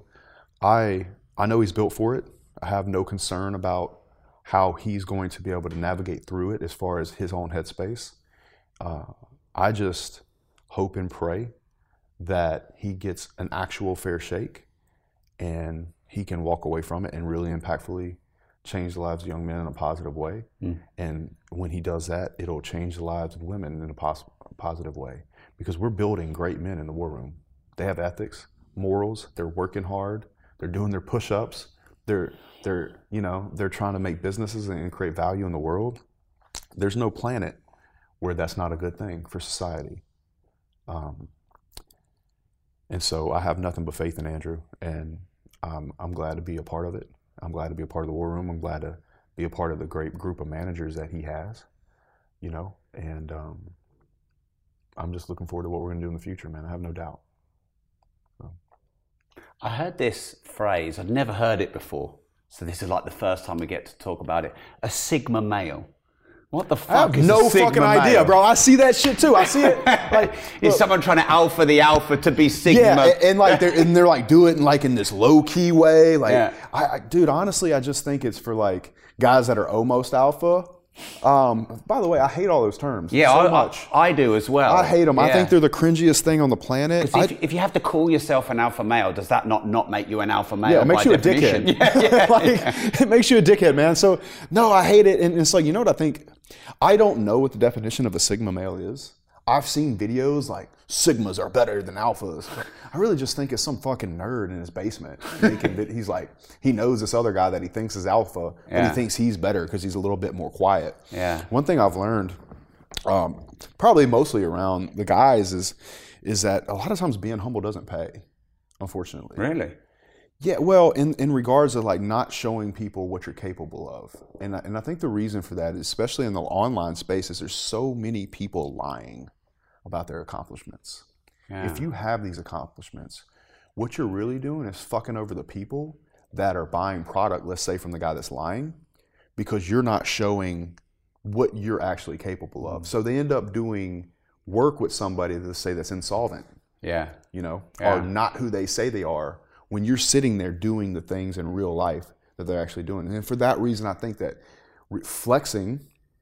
I I know he's built for it. I have no concern about how he's going to be able to navigate through it as far as his own headspace. Uh, I just hope and pray that he gets an actual fair shake and he can walk away from it and really impactfully change the lives of young men in a positive way. Mm. And when he does that, it'll change the lives of women in a pos- positive way, because we're building great men in the war room. They have ethics, morals, they're working hard, they're doing their push-ups, they're, they're, you know, they're trying to make businesses and create value in the world. There's no planet where that's not a good thing for society. Um, and so I have nothing but faith in Andrew, and um, I'm glad to be a part of it. I'm glad to be a part of the war room. I'm glad to be a part of the great group of managers that he has, you know, and um, I'm just looking forward to what we're going to do in the future, man. I have no doubt. So. I heard this phrase, I'd never heard it before, So this is like the first time we get to talk about it. A Sigma male. What the fuck I have is no a Sigma fucking male? idea, bro. I see that shit too. I see it. Like, is look, someone trying to alpha the alpha to be Sigma? yeah, and, and like they're and they're like do it in like in this low key way. Like, Yeah. I, I, dude, honestly, I just think it's for like guys that are almost alpha. Um, by the way, I hate all those terms. Yeah, so I, much. I, I do as well. I hate them. I Yeah. think they're the cringiest thing on the planet. I, If, if you have to call yourself an alpha male, does that not not make you an alpha male? Yeah, it makes by you definition? a dickhead. Yeah, yeah, like, yeah. It makes you a dickhead, man. So, no, I hate it. And it's like, you know what I think? I don't know what the definition of a Sigma male is. I've seen videos like Sigmas are better than alphas. I really just think it's some fucking nerd in his basement. Making, he's like, he knows this other guy that he thinks is alpha, and Yeah. he thinks he's better because he's a little bit more quiet. Yeah. One thing I've learned, um, probably mostly around the guys, is is that a lot of times being humble doesn't pay, unfortunately. Really? Yeah, well, in, in regards to like not showing people what you're capable of. And I, and I think the reason for that, is, especially in the online space, is there's so many people lying about their accomplishments. Yeah. If you have these accomplishments, what you're really doing is fucking over the people that are buying product, let's say from the guy that's lying, because you're not showing what you're actually capable of. So they end up doing work with somebody, let's say, that's insolvent, Yeah. you know, Yeah. or not who they say they are, when you're sitting there doing the things in real life that they're actually doing. And for that reason, I think that re- flexing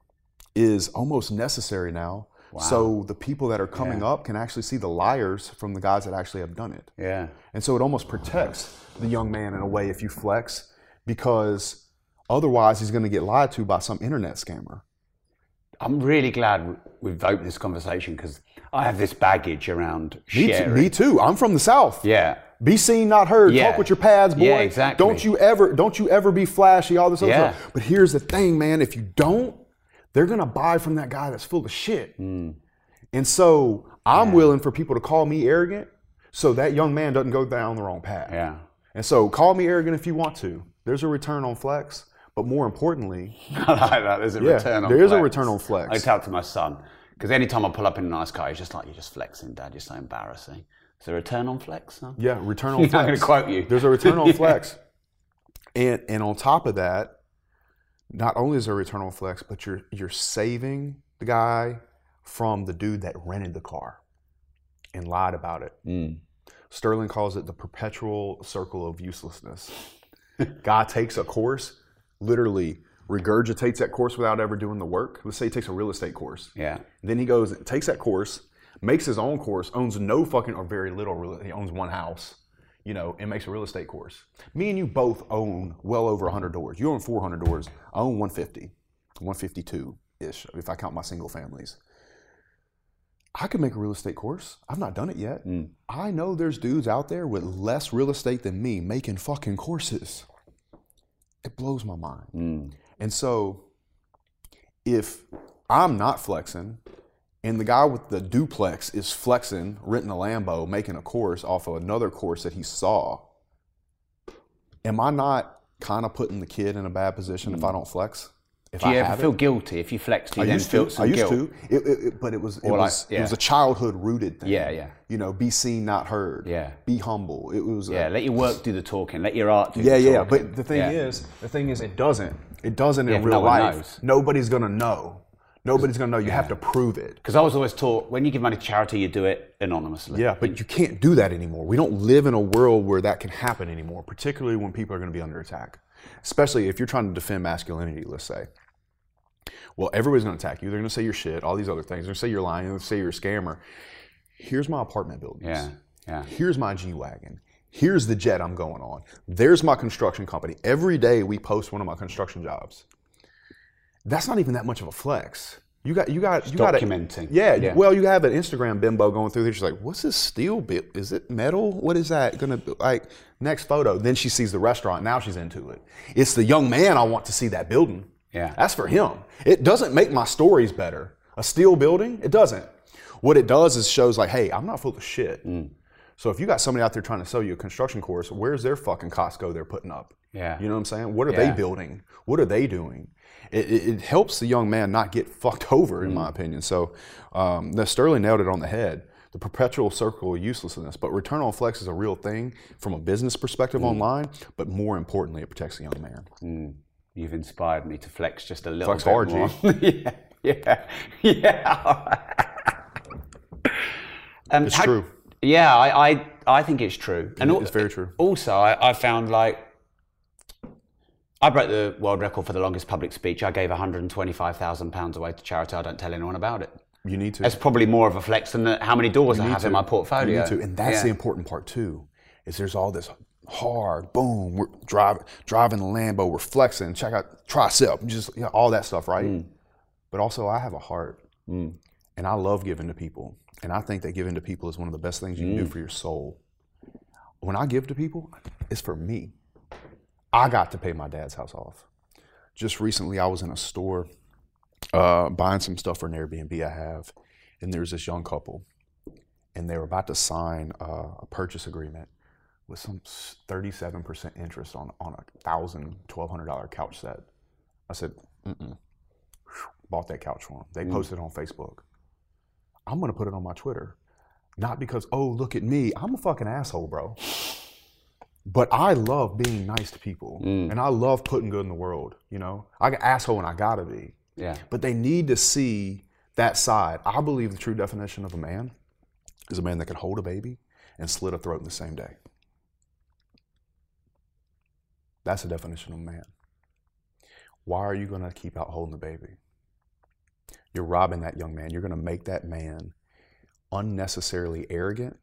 is almost necessary now. Wow. So the people that are coming Yeah. up can actually see the liars from the guys that actually have done it. Yeah. And so it almost protects the young man in a way if you flex, because otherwise he's going to get lied to by some internet scammer. I'm really glad we've opened this conversation because I have this baggage around Me too, sharing. me too. I'm from the South. Yeah. Be seen, not heard. Yeah. Talk with your pads, boy. Yeah, exactly. Don't you ever, don't you ever be flashy, all this other Yeah. stuff. But here's the thing, man. If you don't, they're gonna buy from that guy that's full of shit. Mm. And so I'm willing for people to call me arrogant, so that young man doesn't go down the wrong path. Yeah. And so call me arrogant if you want to. There's a return on flex, but more importantly, I like that. There's a Yeah, return on there flex. is a return on flex. I tell it to my son because anytime I pull up in a nice car, he's just like, "You're just flexing, Dad. You're so embarrassing." Is there a return on flex, son? yeah, return on I'm flex. going to quote you. There's a return on flex. And and on top of that, not only is there a return on flex, but you're you're saving the guy from the dude that rented the car and lied about it. Mm. Sterling calls it the perpetual circle of uselessness. Guy takes a course, literally regurgitates that course without ever doing the work. Let's say he takes a real estate course. Yeah. Then he goes and takes that course, makes his own course, owns no fucking or very little real, he owns one house, you know, and makes a real estate course. Me and you both own well over one hundred doors. You own four hundred doors. I own one fifty, one fifty-two-ish, if I count my single families. I could make a real estate course. I've not done it yet. Mm. I know there's dudes out there with less real estate than me making fucking courses. It blows my mind. Mm. And so if I'm not flexing and the guy with the duplex is flexing, renting a Lambo, making a course off of another course that he saw, am I not kind of putting the kid in a bad position if I don't flex? If Do you I ever have feel it? guilty if you flex? Do you I then used feel to. some I used guilt? to. It, it, it, but it was it Or like- was yeah. it was a childhood rooted thing. Yeah, yeah. You know, be seen, not heard. Yeah. Be humble. It was. Yeah, A, let your work do the talking. Let your art do yeah, the yeah. talking. But the thing Yeah. is, the thing is, it doesn't. It doesn't Yeah, in if real no one life. knows. Nobody's gonna know. Nobody's gonna know. You have to prove it. Because I was always taught when you give money to charity, you do it anonymously. Yeah, but you can't do that anymore. We don't live in a world where that can happen anymore, particularly when people are going to be under attack. Especially if you're trying to defend masculinity, let's say. Well, everybody's going to attack you. They're going to say you're shit, all these other things. They're going to say you're lying. They're going to say you're a scammer. Here's my apartment buildings. Yeah, yeah. Here's my G-Wagon. Here's the jet I'm going on. There's my construction company. Every day we post one of my construction jobs. That's not even that much of a flex. You got, you got, you got documenting. Yeah, Yeah. Well, you have an Instagram bimbo going through there. She's like, "What's this steel bit? Is it metal? What is that gonna be?" Like, next photo. Then she sees the restaurant. Now she's into it. It's the young man I want to see that building. Yeah. That's for him. It doesn't make my stories better. A steel building, it doesn't. What it does is shows like, hey, I'm not full of shit. Mm. So if you got somebody out there trying to sell you a construction course, where's their fucking Costco they're putting up? Yeah. You know what I'm saying? What are Yeah. they building? What are they doing? It, it, it helps the young man not get fucked over, in Mm. my opinion. So um, the Sterling nailed it on the head. the perpetual circle of uselessness. But return on flex is a real thing from a business perspective mm. online, but more importantly, it protects the young man. Mm. You've inspired me to flex just a little flex bit hard, more. G. yeah, yeah, yeah. um, it's how, true. Yeah, I, I, I think it's true. And it's very true. Also, I, I found like, I broke the world record for the longest public speech. I gave one hundred twenty-five thousand pounds away to charity. I don't tell anyone about it. You need to. It's probably more of a flex than the, how many doors you I have to. in my portfolio. You need to. And that's yeah. the important part too, is there's all this hard, boom, we're driving, driving the Lambo, we're flexing, check out tricep, just you know, all that stuff, right? Mm. But also I have a heart mm. and I love giving to people. And I think that giving to people is one of the best things you can mm. do for your soul. When I give to people, it's for me. I got to pay my dad's house off. Just recently, I was in a store uh, buying some stuff for an Airbnb I have, and there was this young couple, and they were about to sign uh, a purchase agreement with some thirty-seven percent interest on, on a one thousand dollars, twelve hundred dollars couch set. I said, mm-mm. Bought that couch for them. They mm. posted it on Facebook. I'm going to put it on my Twitter. Not because, oh, look at me. I'm a fucking asshole, bro. But I love being nice to people. Mm. And I love putting good in the world, you know? I got asshole and I gotta be. Yeah. But they need to see that side. I believe the true definition of a man is a man that can hold a baby and slit a throat in the same day. That's the definition of a man. Why are you gonna keep out holding the baby? You're robbing that young man. You're gonna make that man unnecessarily arrogant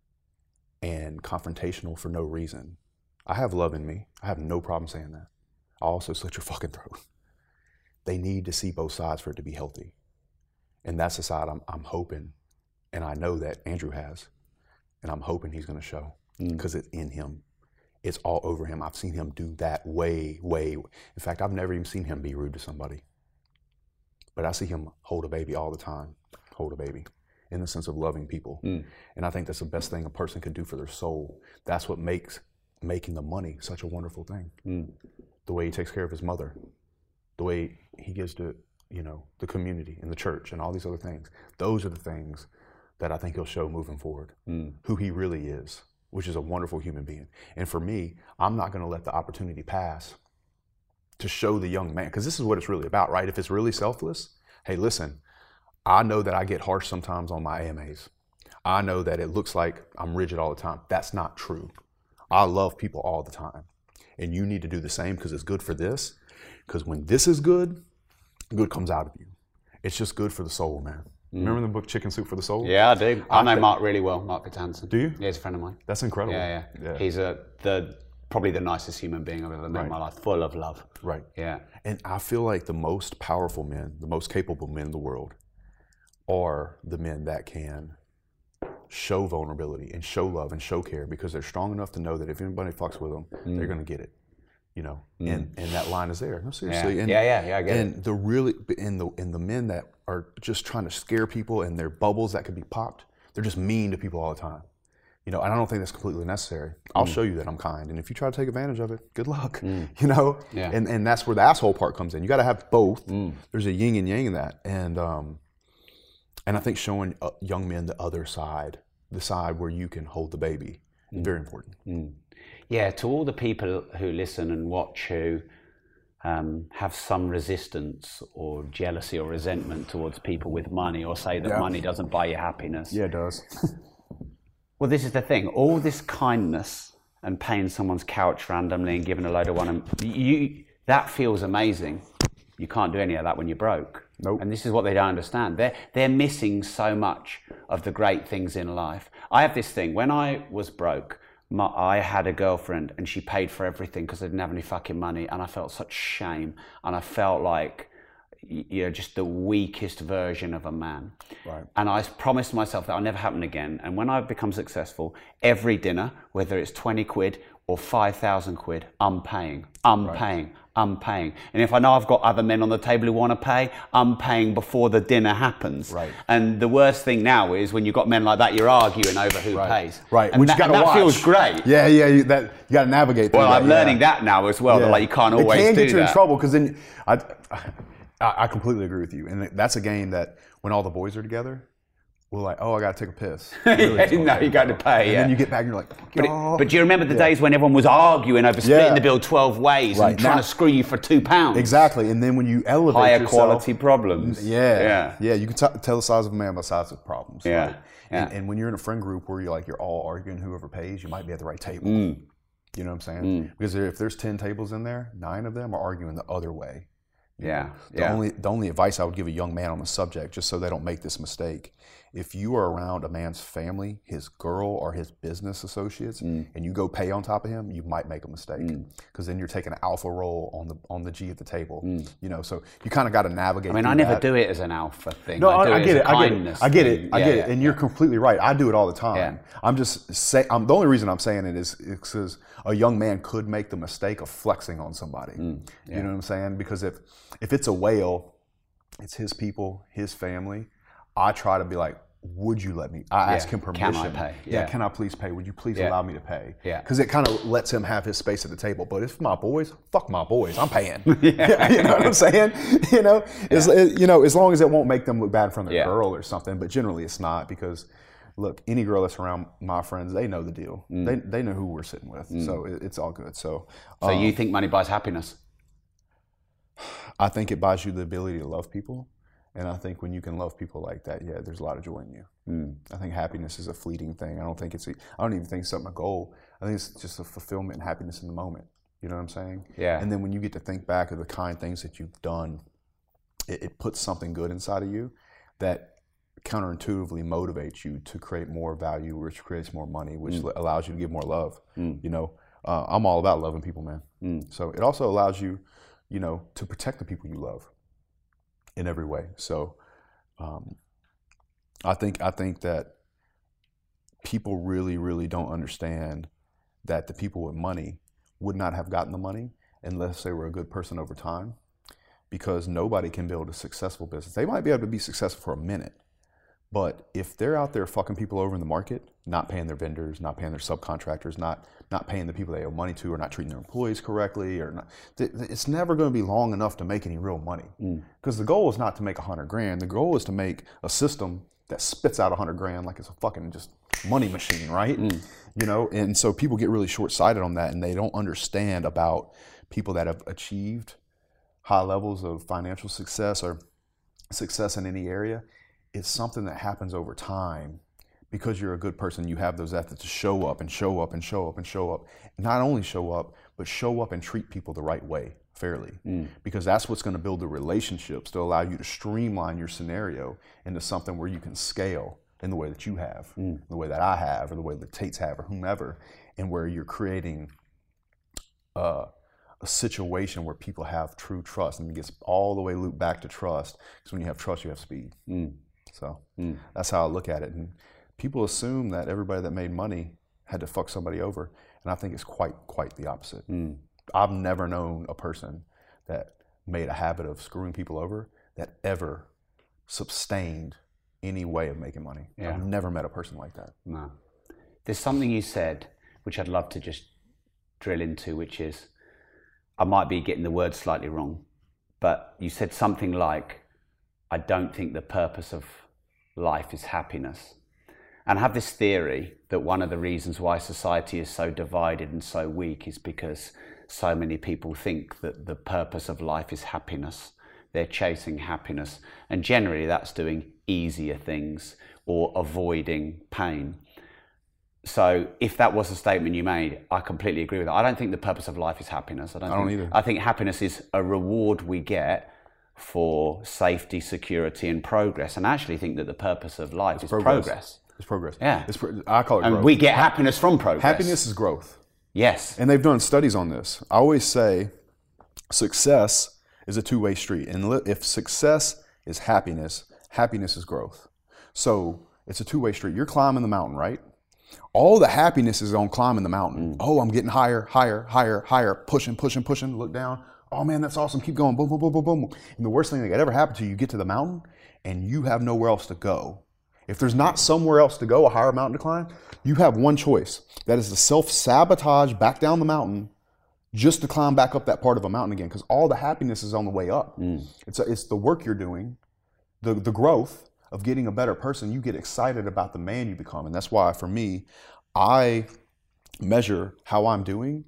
and confrontational for no reason. I have love in me. I have no problem saying that. I also slit your fucking throat. They need to see both sides for it to be healthy. And that's the side I'm, I'm hoping, and I know that Andrew has, and I'm hoping he's gonna show, because mm. it's in him. It's all over him. I've seen him do that way, way. In fact, I've never even seen him be rude to somebody. But I see him hold a baby all the time, hold a baby. In the sense of loving people. Mm. And I think that's the best thing a person can do for their soul. That's what makes making the money such a wonderful thing. Mm. The way he takes care of his mother, the way he gives to, you know, the community and the church and all these other things. Those are the things that I think he'll show moving forward, mm. who he really is, which is a wonderful human being. And for me, I'm not gonna let the opportunity pass to show the young man, because this is what it's really about, right? If it's really selfless, hey, listen, I know that I get harsh sometimes on my A M As. I know that it looks like I'm rigid all the time. That's not true. I love people all the time. And you need to do the same because it's good for this. Because when this is good, good comes out of you. It's just good for the soul, man. Mm. Remember the book Chicken Soup for the Soul? Yeah, I do. I, I know th- Mark really well, Mark Guttanson. Do you? Yeah, he's a friend of mine. That's incredible. Yeah, yeah. yeah. He's a, the probably the nicest human being I've ever met right. in my life, full of love. Right. Yeah. And I feel like the most powerful men, the most capable men in the world, are the men that can show vulnerability and show love and show care, because they're strong enough to know that if anybody fucks with them, mm. they're going to get it, you know. Mm. And and that line is there. No, seriously. Yeah, and, yeah, yeah, yeah. I get and it. the really and the and the men that are just trying to scare people and their bubbles that could be popped, they're just mean to people all the time. You know, and I don't think that's completely necessary. I'll mm. show you that I'm kind, and if you try to take advantage of it, good luck. Mm. You know, yeah. and and that's where the asshole part comes in. You got to have both. Mm. There's a yin and yang in that, and um. And I think showing uh, young men the other side, the side where you can hold the baby, is mm. very important. Mm. Yeah, to all the people who listen and watch who um, have some resistance or jealousy or resentment towards people with money, or say that yeah. money doesn't buy you happiness. Yeah, it does. Well, this is the thing. All this kindness and paying someone's couch randomly and giving a load of one, and you, that feels amazing. You can't do any of that when you're broke. Nope. And this is what they don't understand. They're, they're missing so much of the great things in life. I have this thing. When I was broke, my, I had a girlfriend and she paid for everything because I didn't have any fucking money. And I felt such shame. And I felt like, you know, just the weakest version of a man. Right. And I promised myself that I'll never happen again. And when I become successful, every dinner, whether it's twenty quid or five thousand quid, I'm paying. I'm right. paying. I'm paying. And if I know I've got other men on the table who want to pay, I'm paying before the dinner happens. Right. And the worst thing now is when you've got men like that, you're arguing over who right. pays. Right. And Which that, you gotta and that watch. feels great. Yeah, yeah. You, that you got to navigate through Well, that, I'm learning yeah. that now as well. Yeah. That like you can't always it can do get you that. in trouble because then I, I I completely agree with you, and that's a game that when all the boys are together, will like, oh, I got to take a piss. Really, yeah, no, you got to pay. And yeah. then you get back and you're like, but, oh. it, but do you remember the yeah. days when everyone was arguing over splitting yeah. the bill twelve ways right. and trying now, to screw you for two pounds? Exactly. And then when you elevate higher yourself, quality problems. Yeah. Yeah. Yeah. You can t- tell the size of a man by the size of problems. Yeah. Right? yeah. And, and when you're in a friend group where you're like, you're all arguing whoever pays, you might be at the right table. Mm. You know what I'm saying? Mm. Because if there's ten tables in there, nine of them are arguing the other way. Yeah. The yeah. only the only advice I would give a young man on the subject, just so they don't make this mistake, if you are around a man's family, his girl or his business associates, mm. and you go pay on top of him, you might make a mistake, because mm. then you're taking an alpha role on the on the G at the table. Mm. You know, so you kind of got to navigate. I mean, I that. never do it as an alpha thing. No, I, do I, I, it get as it, a I get it. I get it. I yeah, get yeah, it. And yeah. you're completely right. I do it all the time. Yeah. I'm just say. I'm the only reason I'm saying it is because a young man could make the mistake of flexing on somebody. Mm. Yeah. You know what I'm saying? Because if if it's a whale, it's his people, his family. I try to be like, would you let me? I yeah. ask him permission. Can I pay? Yeah. Yeah. Can I please pay? Would you please yeah. allow me to pay? Yeah. Because it kind of lets him have his space at the table. But if my boys, fuck my boys, I'm paying. yeah. You know what I'm saying? You know, yeah. as you know, as long as it won't make them look bad in front of their yeah. girl or something. But generally, it's not, because look, any girl that's around my friends, they know the deal. Mm. They they know who we're sitting with. Mm. So it, it's all good. So. So um, you think money buys happiness? I think it buys you the ability to love people. And I think when you can love people like that, yeah, there's a lot of joy in you. Mm. I think happiness is a fleeting thing. I don't think it's, a, I don't even think it's something a goal. I think it's just a fulfillment and happiness in the moment. You know what I'm saying? Yeah. And then when you get to think back of the kind things that you've done, it, it puts something good inside of you that counterintuitively motivates you to create more value, which creates more money, which mm. allows you to give more love. Mm. You know, uh, I'm all about loving people, man. Mm. So it also allows you, you know, to protect the people you love in every way. So um, I think I think that people really, really don't understand that the people with money would not have gotten the money unless they were a good person over time, because nobody can build a successful business. They might be able to be successful for a minute, but if they're out there fucking people over in the market, not paying their vendors, not paying their subcontractors, not not paying the people they owe money to, or not treating their employees correctly, or not, it's never going to be long enough to make any real money. Because mm. the goal is not to make a hundred grand. The goal is to make a system that spits out a hundred grand like it's a fucking just money machine, right? Mm. You know, and so people get really short-sighted on that, and they don't understand about people that have achieved high levels of financial success or success in any area. It's something that happens over time. Because you're a good person, you have those ethics to show up and show up and show up and show up. Not only show up, but show up and treat people the right way, fairly. Mm. Because that's what's going to build the relationships to allow you to streamline your scenario into something where you can scale in the way that you have, mm. the way that I have, or the way that Tate's have, or whomever, and where you're creating uh, a situation where people have true trust. And it gets all the way looped back to trust, because when you have trust, you have speed. Mm. So mm. that's how I look at it. And people assume that everybody that made money had to fuck somebody over, and I think it's quite quite the opposite. Mm. I've never known a person that made a habit of screwing people over that ever sustained any way of making money. Yeah. I've never met a person like that. No. There's something you said which I'd love to just drill into, which is, I might be getting the words slightly wrong, but you said something like, I don't think the purpose of life is happiness. And I have this theory that one of the reasons why society is so divided and so weak is because so many people think that the purpose of life is happiness. They're chasing happiness. And generally that's doing easier things or avoiding pain. So if that was a statement you made, I completely agree with that. I don't think the purpose of life is happiness. I don't, I don't think, either. I think happiness is a reward we get for safety, security, and progress. And I actually think that the purpose of life it's is progress. progress. It's progress. Yeah. It's pro- I call it and growth. we get happiness from progress. Happiness is growth. Yes. And they've done studies on this. I always say success is a two-way street. And if success is happiness, happiness is growth. So it's a two-way street. You're climbing the mountain, right? All the happiness is on climbing the mountain. Mm. Oh, I'm getting higher, higher, higher, higher, pushing, pushing, pushing, look down. Oh man, that's awesome. Keep going. Boom, boom, boom, boom, boom. And the worst thing that could ever happen to you, you get to the mountain and you have nowhere else to go. If there's not somewhere else to go, a higher mountain to climb, you have one choice. That is to self-sabotage back down the mountain just to climb back up that part of a mountain again, because all the happiness is on the way up. Mm. It's, a, it's the work you're doing, the, the growth of getting a better person, you get excited about the man you become. And that's why, for me, I measure how I'm doing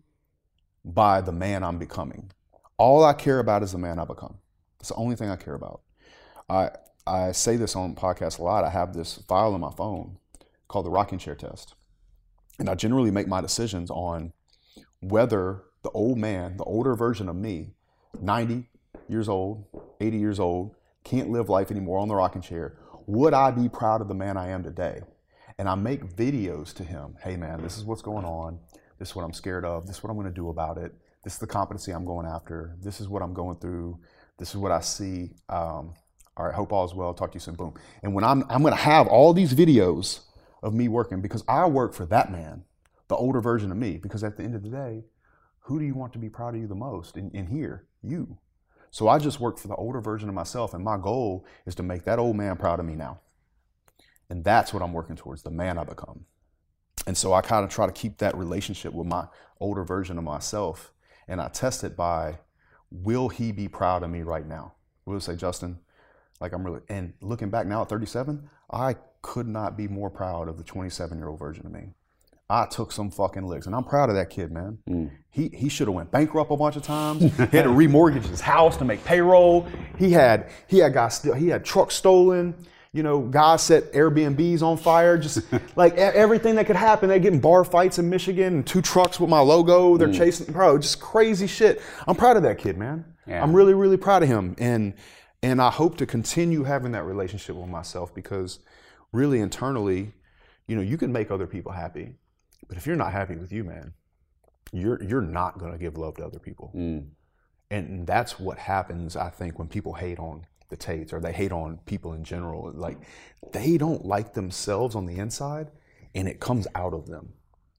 by the man I'm becoming. All I care about is the man I become. It's the only thing I care about. I I say this on podcasts a lot. I have this file on my phone called the rocking chair test. And I generally make my decisions on whether the old man, the older version of me, ninety years old, eighty years old, can't live life anymore on the rocking chair, would I be proud of the man I am today? And I make videos to him. Hey man, this is what's going on. This is what I'm scared of. This is what I'm going to do about it. This is the competency I'm going after. This is what I'm going through. This is what I see. Um, all right, hope all is well. Talk to you soon. Boom. And when I'm, I'm going to have all these videos of me working, because I work for that man, the older version of me, because at the end of the day, who do you want to be proud of you the most in, in here? You. So I just work for the older version of myself, and my goal is to make that old man proud of me now. And that's what I'm working towards, the man I become. And so I kind of try to keep that relationship with my older version of myself, and I test it by, will he be proud of me right now? Will he say, Justin, like I'm really, and looking back now at thirty-seven, I could not be more proud of the twenty-seven-year-old version of me. I took some fucking licks, and I'm proud of that kid, man. Mm. He he should have went bankrupt a bunch of times. He had to remortgage his house to make payroll. He had he had guys still he had trucks stolen. You know, guys set Airbnbs on fire. Just like everything that could happen. They're getting bar fights in Michigan, and two trucks with my logo. They're mm. chasing, bro. Just crazy shit. I'm proud of that kid, man. Yeah. I'm really really proud of him, and and I hope to continue having that relationship with myself, because really internally, you know, you can make other people happy. But if you're not happy with you, man, you're you're not going to give love to other people. Mm. And that's what happens, I think, when people hate on the Tates, or they hate on people in general. Like, they don't like themselves on the inside, and it comes out of them.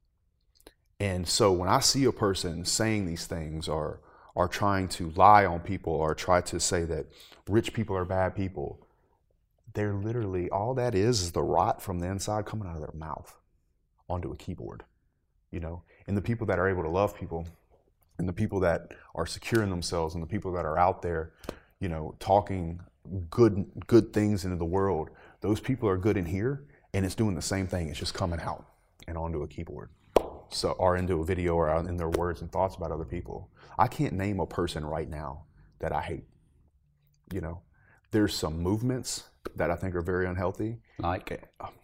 And so when I see a person saying these things, or are trying to lie on people, or try to say that rich people are bad people, they're literally, all that is is the rot from the inside coming out of their mouth onto a keyboard, you know. And the people that are able to love people, and the people that are secure in themselves, and the people that are out there, you know, talking good good things into the world, those people are good in here, and it's doing the same thing. It's just coming out and onto a keyboard, so or into a video, or in their words and thoughts about other people. I can't name a person right now that I hate. You know, there's some movements that I think are very unhealthy. Like,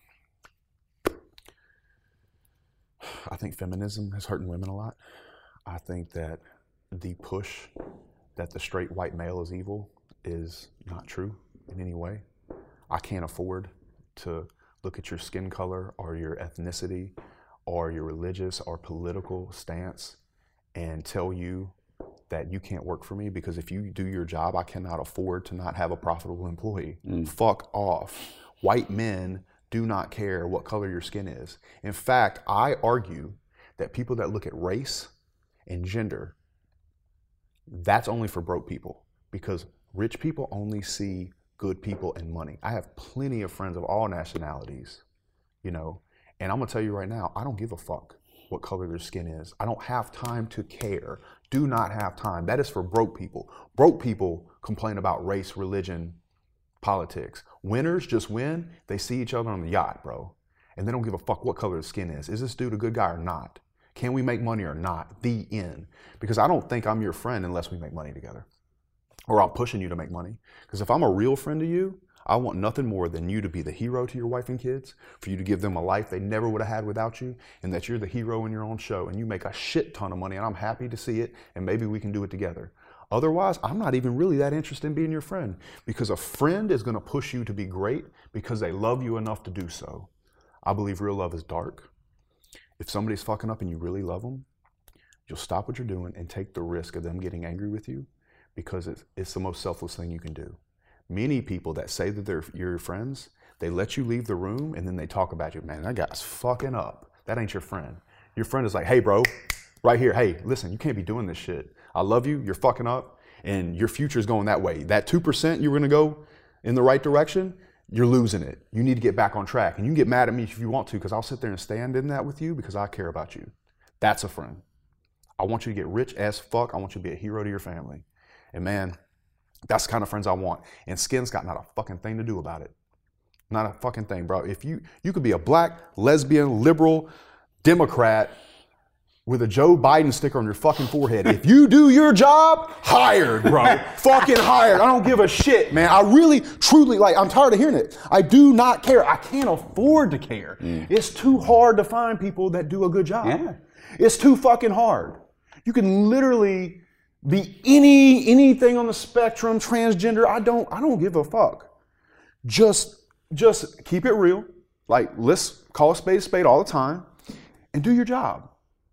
I think feminism is hurting women a lot. I think that the push that the straight white male is evil is not true in any way. I can't afford to look at your skin color, or your ethnicity, or your religious or political stance and tell you that you can't work for me, because if you do your job, I cannot afford to not have a profitable employee. Mm. Fuck off. White men do not care what color your skin is. In fact, I argue that people that look at race and gender, that's only for broke people, because rich people only see good people and money. I have plenty of friends of all nationalities, you know, and I'm gonna tell you right now, I don't give a fuck what color their skin is. I don't have time to care. Do not have time. That is for broke people. Broke people complain about race, religion, politics. Winners just win. They see each other on the yacht, bro. And they don't give a fuck what color the skin is. Is this dude a good guy or not? Can we make money or not? The end. Because I don't think I'm your friend unless we make money together, or I'm pushing you to make money. Because if I'm a real friend to you, I want nothing more than you to be the hero to your wife and kids, for you to give them a life they never would have had without you, and that you're the hero in your own show, and you make a shit ton of money, and I'm happy to see it, and maybe we can do it together. Otherwise, I'm not even really that interested in being your friend, because a friend is going to push you to be great because they love you enough to do so. I believe real love is dark. If somebody's fucking up and you really love them, you'll stop what you're doing and take the risk of them getting angry with you, because it's, it's the most selfless thing you can do. Many people that say that they're your friends, they let you leave the room and then they talk about you. Man, that guy's fucking up. That ain't your friend. Your friend is like, hey, bro, right here. Hey, listen, you can't be doing this shit. I love you. You're fucking up, and your future is going that way. That two percent you're going to go in the right direction, you're losing it. You need to get back on track. And you can get mad at me if you want to, because I'll sit there and stand in that with you because I care about you. That's a friend. I want you to get rich as fuck. I want you to be a hero to your family. And man, that's the kind of friends I want. And skin's got not a fucking thing to do about it. Not a fucking thing, bro. If you you could be a black, lesbian, liberal, Democrat with a Joe Biden sticker on your fucking forehead. If you do your job, hired, bro. Fucking hired. I don't give a shit, man. I really, truly, like, I'm tired of hearing it. I do not care. I can't afford to care. Mm. It's too hard to find people that do a good job. Yeah. It's too fucking hard. You can literally be any anything on the spectrum, transgender. I don't I don't give a fuck. Just just keep it real. Like, let's call a spade a spade all the time and do your job.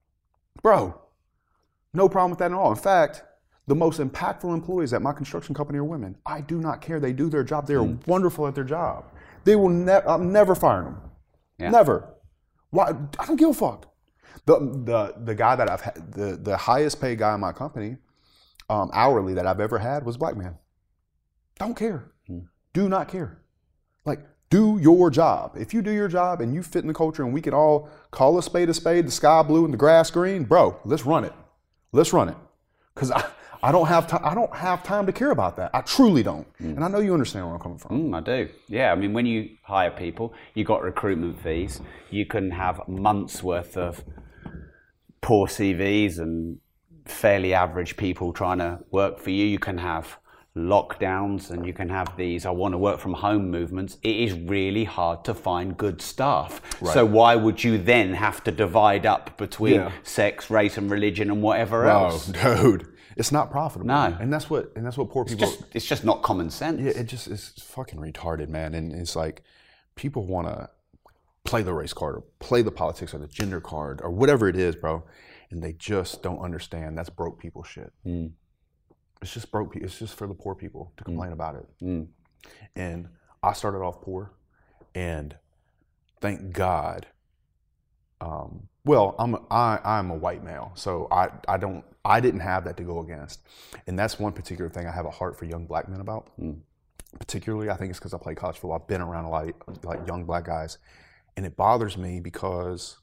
Bro, no problem with that at all. In fact, the most impactful employees at my construction company are women. I do not care. They do their job. They are mm. wonderful at their job. They will ne- I'm never firing them. Yeah. Never. Why? I don't give a fuck. The the the guy that I've had, the, the highest paid guy in my company, um, hourly that I've ever had was a black man. Don't care. Mm. Do not care. Like, do your job. If you do your job and you fit in the culture and we can all call a spade a spade, the sky blue and the grass green, bro, let's run it. Let's run it. Because I, I don't have time. I don't have time to care about that. I truly don't. Mm. And I know you understand where I'm coming from. Mm, I do. Yeah. I mean, when you hire people, you got recruitment fees. You can have months worth of poor C Vs and fairly average people trying to work for you. You can have lockdowns and you can have these I want to work from home movements. It is really hard to find good staff. Right. So why would you then have to divide up between yeah. sex, race and religion and whatever Bro, else? Dude, it's not profitable. No. And that's what and that's what poor people it's just, it's just not common sense. Yeah, it just is fucking retarded, man. And it's like people want to play the race card or play the politics or the gender card or whatever it is, bro. And they just don't understand that's broke people shit. Mm. It's just broke. It's just for the poor people to complain mm. about it. Mm. And I started off poor, and thank God. Um, well, I'm a, I I'm a white male, so I I don't I didn't have that to go against, and that's one particular thing I have a heart for young black men about. Mm. Particularly, I think it's because I play college football. I've been around a lot of like young black guys, and it bothers me because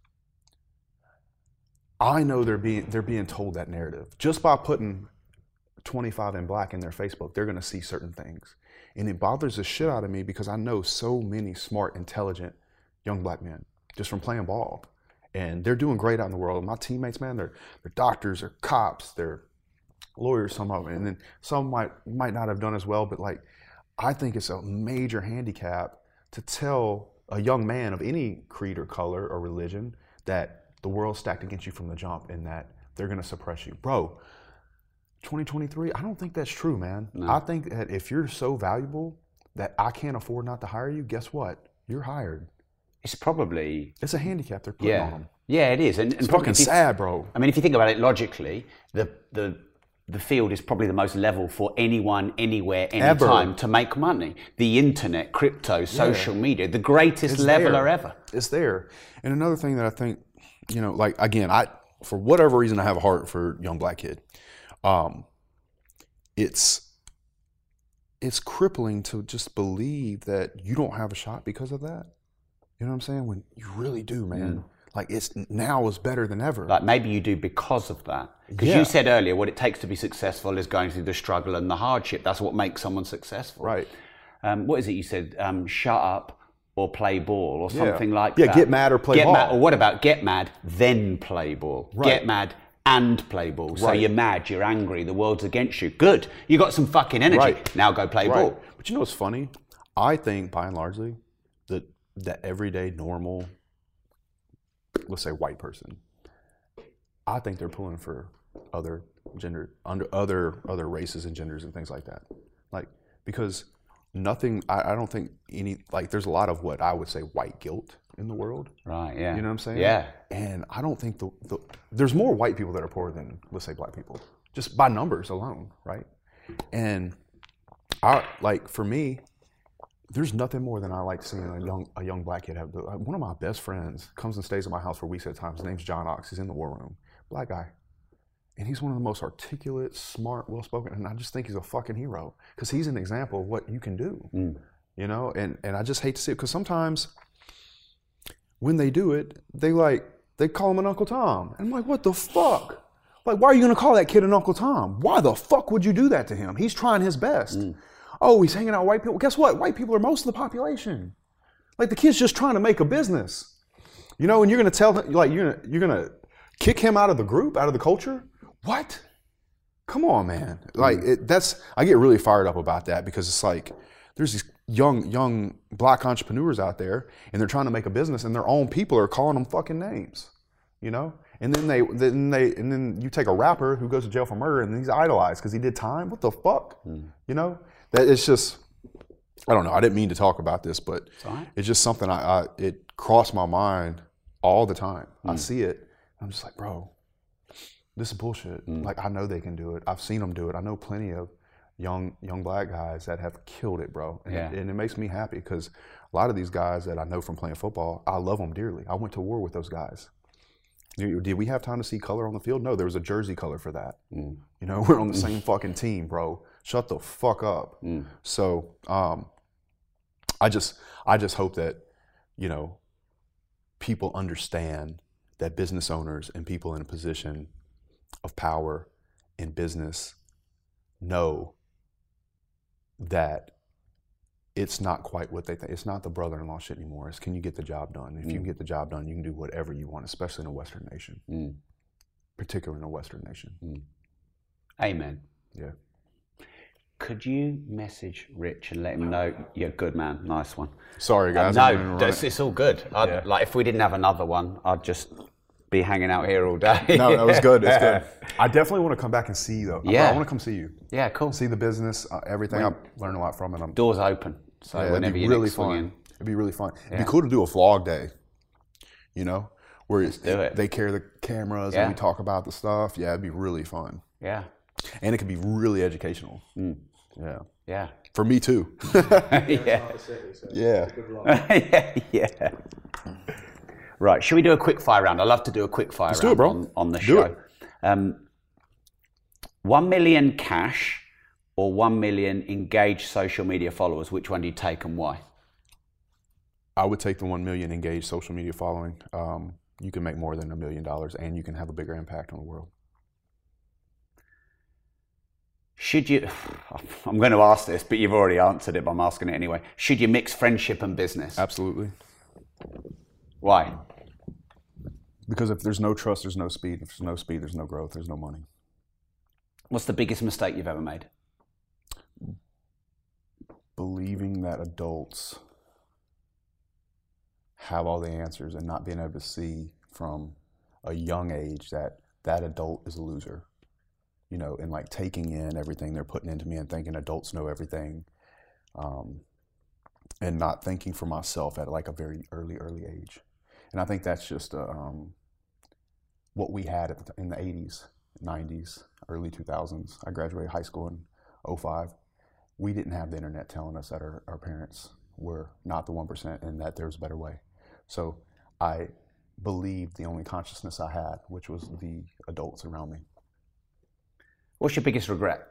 I know they're being they're being told that narrative just by putting twenty-five and black in their Facebook. They're going to see certain things, and it bothers the shit out of me because I know so many smart, intelligent young black men just from playing ball, and they're doing great out in the world. My teammates, man, they're they're doctors, they're cops, they're lawyers, some of them, and then some might might not have done as well. But like, I think it's a major handicap to tell a young man of any creed or color or religion that the world's stacked against you from the jump and that they're going to suppress you, bro. twenty twenty-three, I don't think that's true, man. No. I think that if you're so valuable that I can't afford not to hire you, guess what? You're hired. It's probably... It's a handicap they're putting yeah. on them. Yeah, it is. And, and it's fucking sad, bro. I mean, if you think about it logically, the the the field is probably the most level for anyone, anywhere, anytime ever. To make money. The internet, crypto, social yeah. media, the greatest it's leveler there. Ever. It's there. And another thing that I think, you know, like, again, I for whatever reason, I have a heart for young black kid. Um, it's it's crippling to just believe that you don't have a shot because of that. You know what I'm saying? When you really do, man. Mm. Like, it's now is better than ever. Like, maybe you do because of that. Because yeah. you said earlier, what it takes to be successful is going through the struggle and the hardship. That's what makes someone successful. Right. Um, what is it you said? Um, shut up or play ball or something yeah. like yeah, that. Yeah, get mad or play get ball. Mad, or what about get mad, then play ball? Right. Get mad and play ball. So right. you're mad, you're angry, the world's against you. Good. You got some fucking energy. Right. Now go play right. ball. But you know what's funny? I think, by and largely, that that everyday, normal, let's say white person, I think they're pulling for other gender, under other other races and genders and things like that. Like, because nothing, I, I don't think any, like, there's a lot of what I would say white guilt in the world. Right, yeah. You know what I'm saying? Yeah. And I don't think the, the there's more white people that are poor than, let's say, black people, just by numbers alone, right? And I, like, for me, there's nothing more than I like seeing a young a young black kid have. The, one of my best friends comes and stays at my house for weeks at a time. His name's John Ox. He's in the war room. Black guy. And he's one of the most articulate, smart, well-spoken, and I just think he's a fucking hero because he's an example of what you can do, mm. you know? And and I just hate to see it because sometimes when they do it, they like, they call him an Uncle Tom. And I'm like, what the fuck? Like, why are you going to call that kid an Uncle Tom? Why the fuck would you do that to him? He's trying his best. Mm. Oh, he's hanging out with white people. Guess what? White people are most of the population. Like the kid's just trying to make a business, you know. And you're gonna tell him, like you're gonna you're gonna kick him out of the group, out of the culture. What? Come on, man. Like it, that's I get really fired up about that because it's like there's these young young black entrepreneurs out there and they're trying to make a business and their own people are calling them fucking names, you know. And then they then they and then you take a rapper who goes to jail for murder and he's idolized because he did time. What the fuck, mm. you know? That it's just. I don't know. I didn't mean to talk about this, but right. it's just something I, I it crossed my mind all the time. Mm. I see it. I'm just like, bro, this is bullshit. Mm. Like I know they can do it. I've seen them do it. I know plenty of young young black guys that have killed it, bro. And, yeah. it, and it makes me happy because a lot of these guys that I know from playing football, I love them dearly. I went to war with those guys. Did we have time to see color on the field? No, there was a jersey color for that. Mm. You know, we're on the same fucking team, bro. Shut the fuck up. Mm. So, um, I just, I just hope that, you know, people understand that business owners and people in a position of power in business know that it's not quite what they think. It's not the brother-in-law shit anymore. It's can you get the job done? If mm. you can get the job done, you can do whatever you want, especially in a Western nation, mm. particularly in a Western nation. Mm. Amen. Yeah. Could you message Rich and let him know you're a good man? Nice one. Sorry, guys. Um, no, it's, it's all good. I'd, yeah. Like if we didn't have another one, I'd just be hanging out here all day. No, that was good. It's good. I definitely want to come back and see you, though. Yeah. I, I want to come see you. Yeah, cool. See the business, uh, everything. I've learned a lot from it. I'm, Doors open. So yeah, whenever you really next swing in. It'd be really fun. Yeah. It'd be cool to do a vlog day, you know, where Let's do it. they carry the cameras yeah. and we talk about the stuff. Yeah, it'd be really fun. Yeah. And it could be really educational. Mm. Yeah. Yeah. For me too. yeah. Yeah. yeah. Yeah. Right. Should we do a quick fire round? I love to do a quick fire Let's round do it, bro. On, on the do show. It. Um, one million cash or one million engaged social media followers? Which one do you take and why? I would take the one million engaged social media following. Um, you can make more than a million dollars and you can have a bigger impact on the world. Should you, I'm going to ask this, but you've already answered it, but I'm asking it anyway. Should you mix friendship and business? Absolutely. Why? Because if there's no trust, there's no speed. If there's no speed, there's no growth, there's no money. What's the biggest mistake you've ever made? Believing that adults have all the answers and not being able to see from a young age that that adult is a loser. You know, and like taking in everything they're putting into me and thinking adults know everything, um, and not thinking for myself at like a very early, early age. And I think that's just uh, um, what we had at the t- in the eighties, nineties, early two thousands. I graduated high school in oh five. We didn't have the internet telling us that our, our parents were not the one percent and that there was a better way. So I believed the only consciousness I had, which was the adults around me. What's your biggest regret?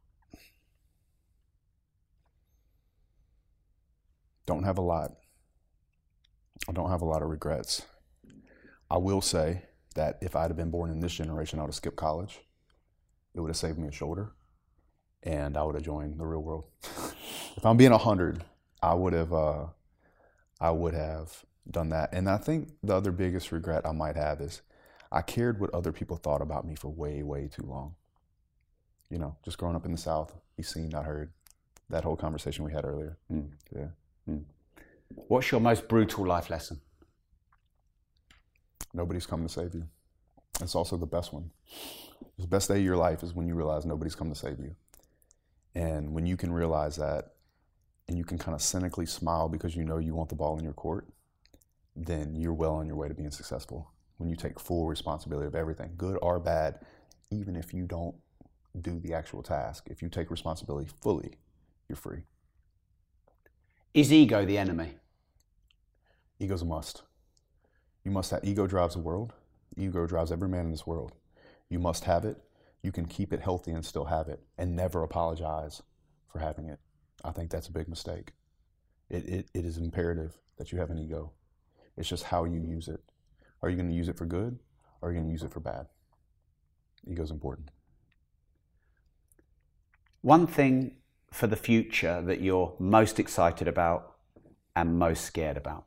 Don't have a lot. I don't have a lot of regrets. I will say that if I'd have been born in this generation, I would have skipped college. It would have saved me a shoulder, and I would have joined the real world. If I'm being a hundred, I would have. Uh, I would have done that. And I think the other biggest regret I might have is I cared what other people thought about me for way, way too long. You know, just growing up in the South, be seen, not heard. That whole conversation we had earlier. Mm. Yeah. Mm. What's your most brutal life lesson? Nobody's come to save you. It's also the best one. The best day of your life is when you realize nobody's come to save you. And when you can realize that and you can kind of cynically smile because you know you want the ball in your court, then you're well on your way to being successful. When you take full responsibility of everything, good or bad, even if you don't do the actual task. If you take responsibility fully, you're free. Is ego the enemy? Ego's a must. You must have, ego drives the world. Ego drives every man in this world. You must have it. You can keep it healthy and still have it and never apologize for having it. I think that's a big mistake. It, it, it is imperative that you have an ego. It's just how you use it. Are you going to use it for good or are you going to use it for bad? Ego's important. One thing for the future that you're most excited about and most scared about?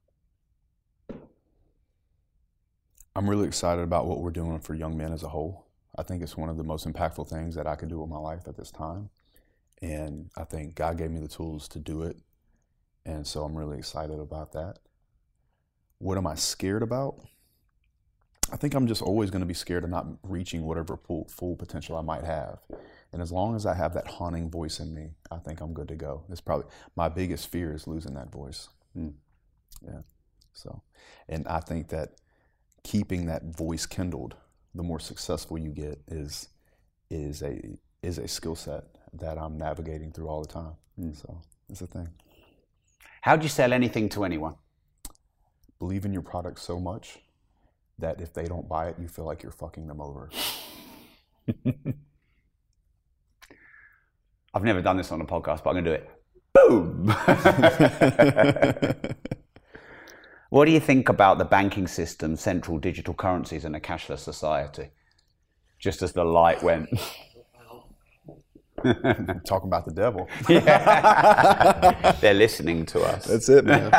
I'm really excited about what we're doing for young men as a whole. I think it's one of the most impactful things that I can do with my life at this time. And I think God gave me the tools to do it. And so I'm really excited about that. What am I scared about? I think I'm just always going to be scared of not reaching whatever full, full potential I might have. And as long as I have that haunting voice in me, I think I'm good to go. It's probably my biggest fear is losing that voice. Mm. Yeah. So, and I think that keeping that voice kindled, the more successful you get, is is a is a skill set that I'm navigating through all the time. Mm. So it's a thing. How do you sell anything to anyone? Believe in your product so much that if they don't buy it, you feel like you're fucking them over. I've never done this on a podcast, but I'm going to do it. Boom! What do you think about the banking system, central digital currencies, and a cashless society? Just as the light went. Talking about the devil. Yeah. They're listening to us. That's it, man.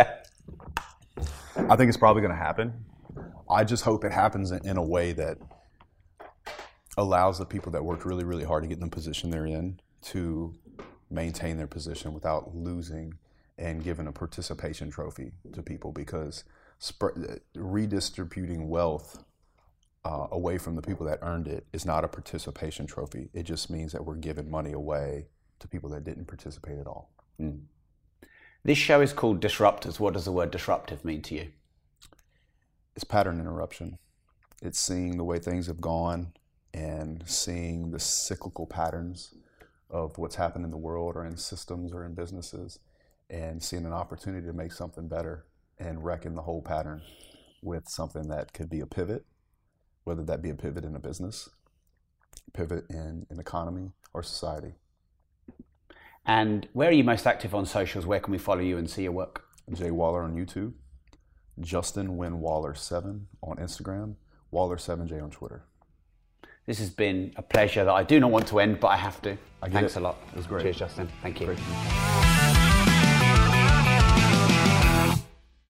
I think it's probably going to happen. I just hope it happens in a way that allows the people that worked really, really hard to get in the position they're in to maintain their position without losing and giving a participation trophy to people, because sp- redistributing wealth uh, away from the people that earned it is not a participation trophy. It just means that we're giving money away to people that didn't participate at all. Mm. This show is called Disruptors. What does the word disruptive mean to you? It's pattern interruption. It's seeing the way things have gone and seeing the cyclical patterns of what's happened in the world or in systems or in businesses, and seeing an opportunity to make something better and wrecking the whole pattern with something that could be a pivot, whether that be a pivot in a business, pivot in an economy or society. And where are you most active on socials? Where can we follow you and see your work? Jay Waller on YouTube, Justin Win Waller seven on Instagram, Waller seven J on Twitter. This has been a pleasure that I do not want to end, but I have to. I get Thanks it. a lot. It was great. Cheers, Justin. Thank you. Great.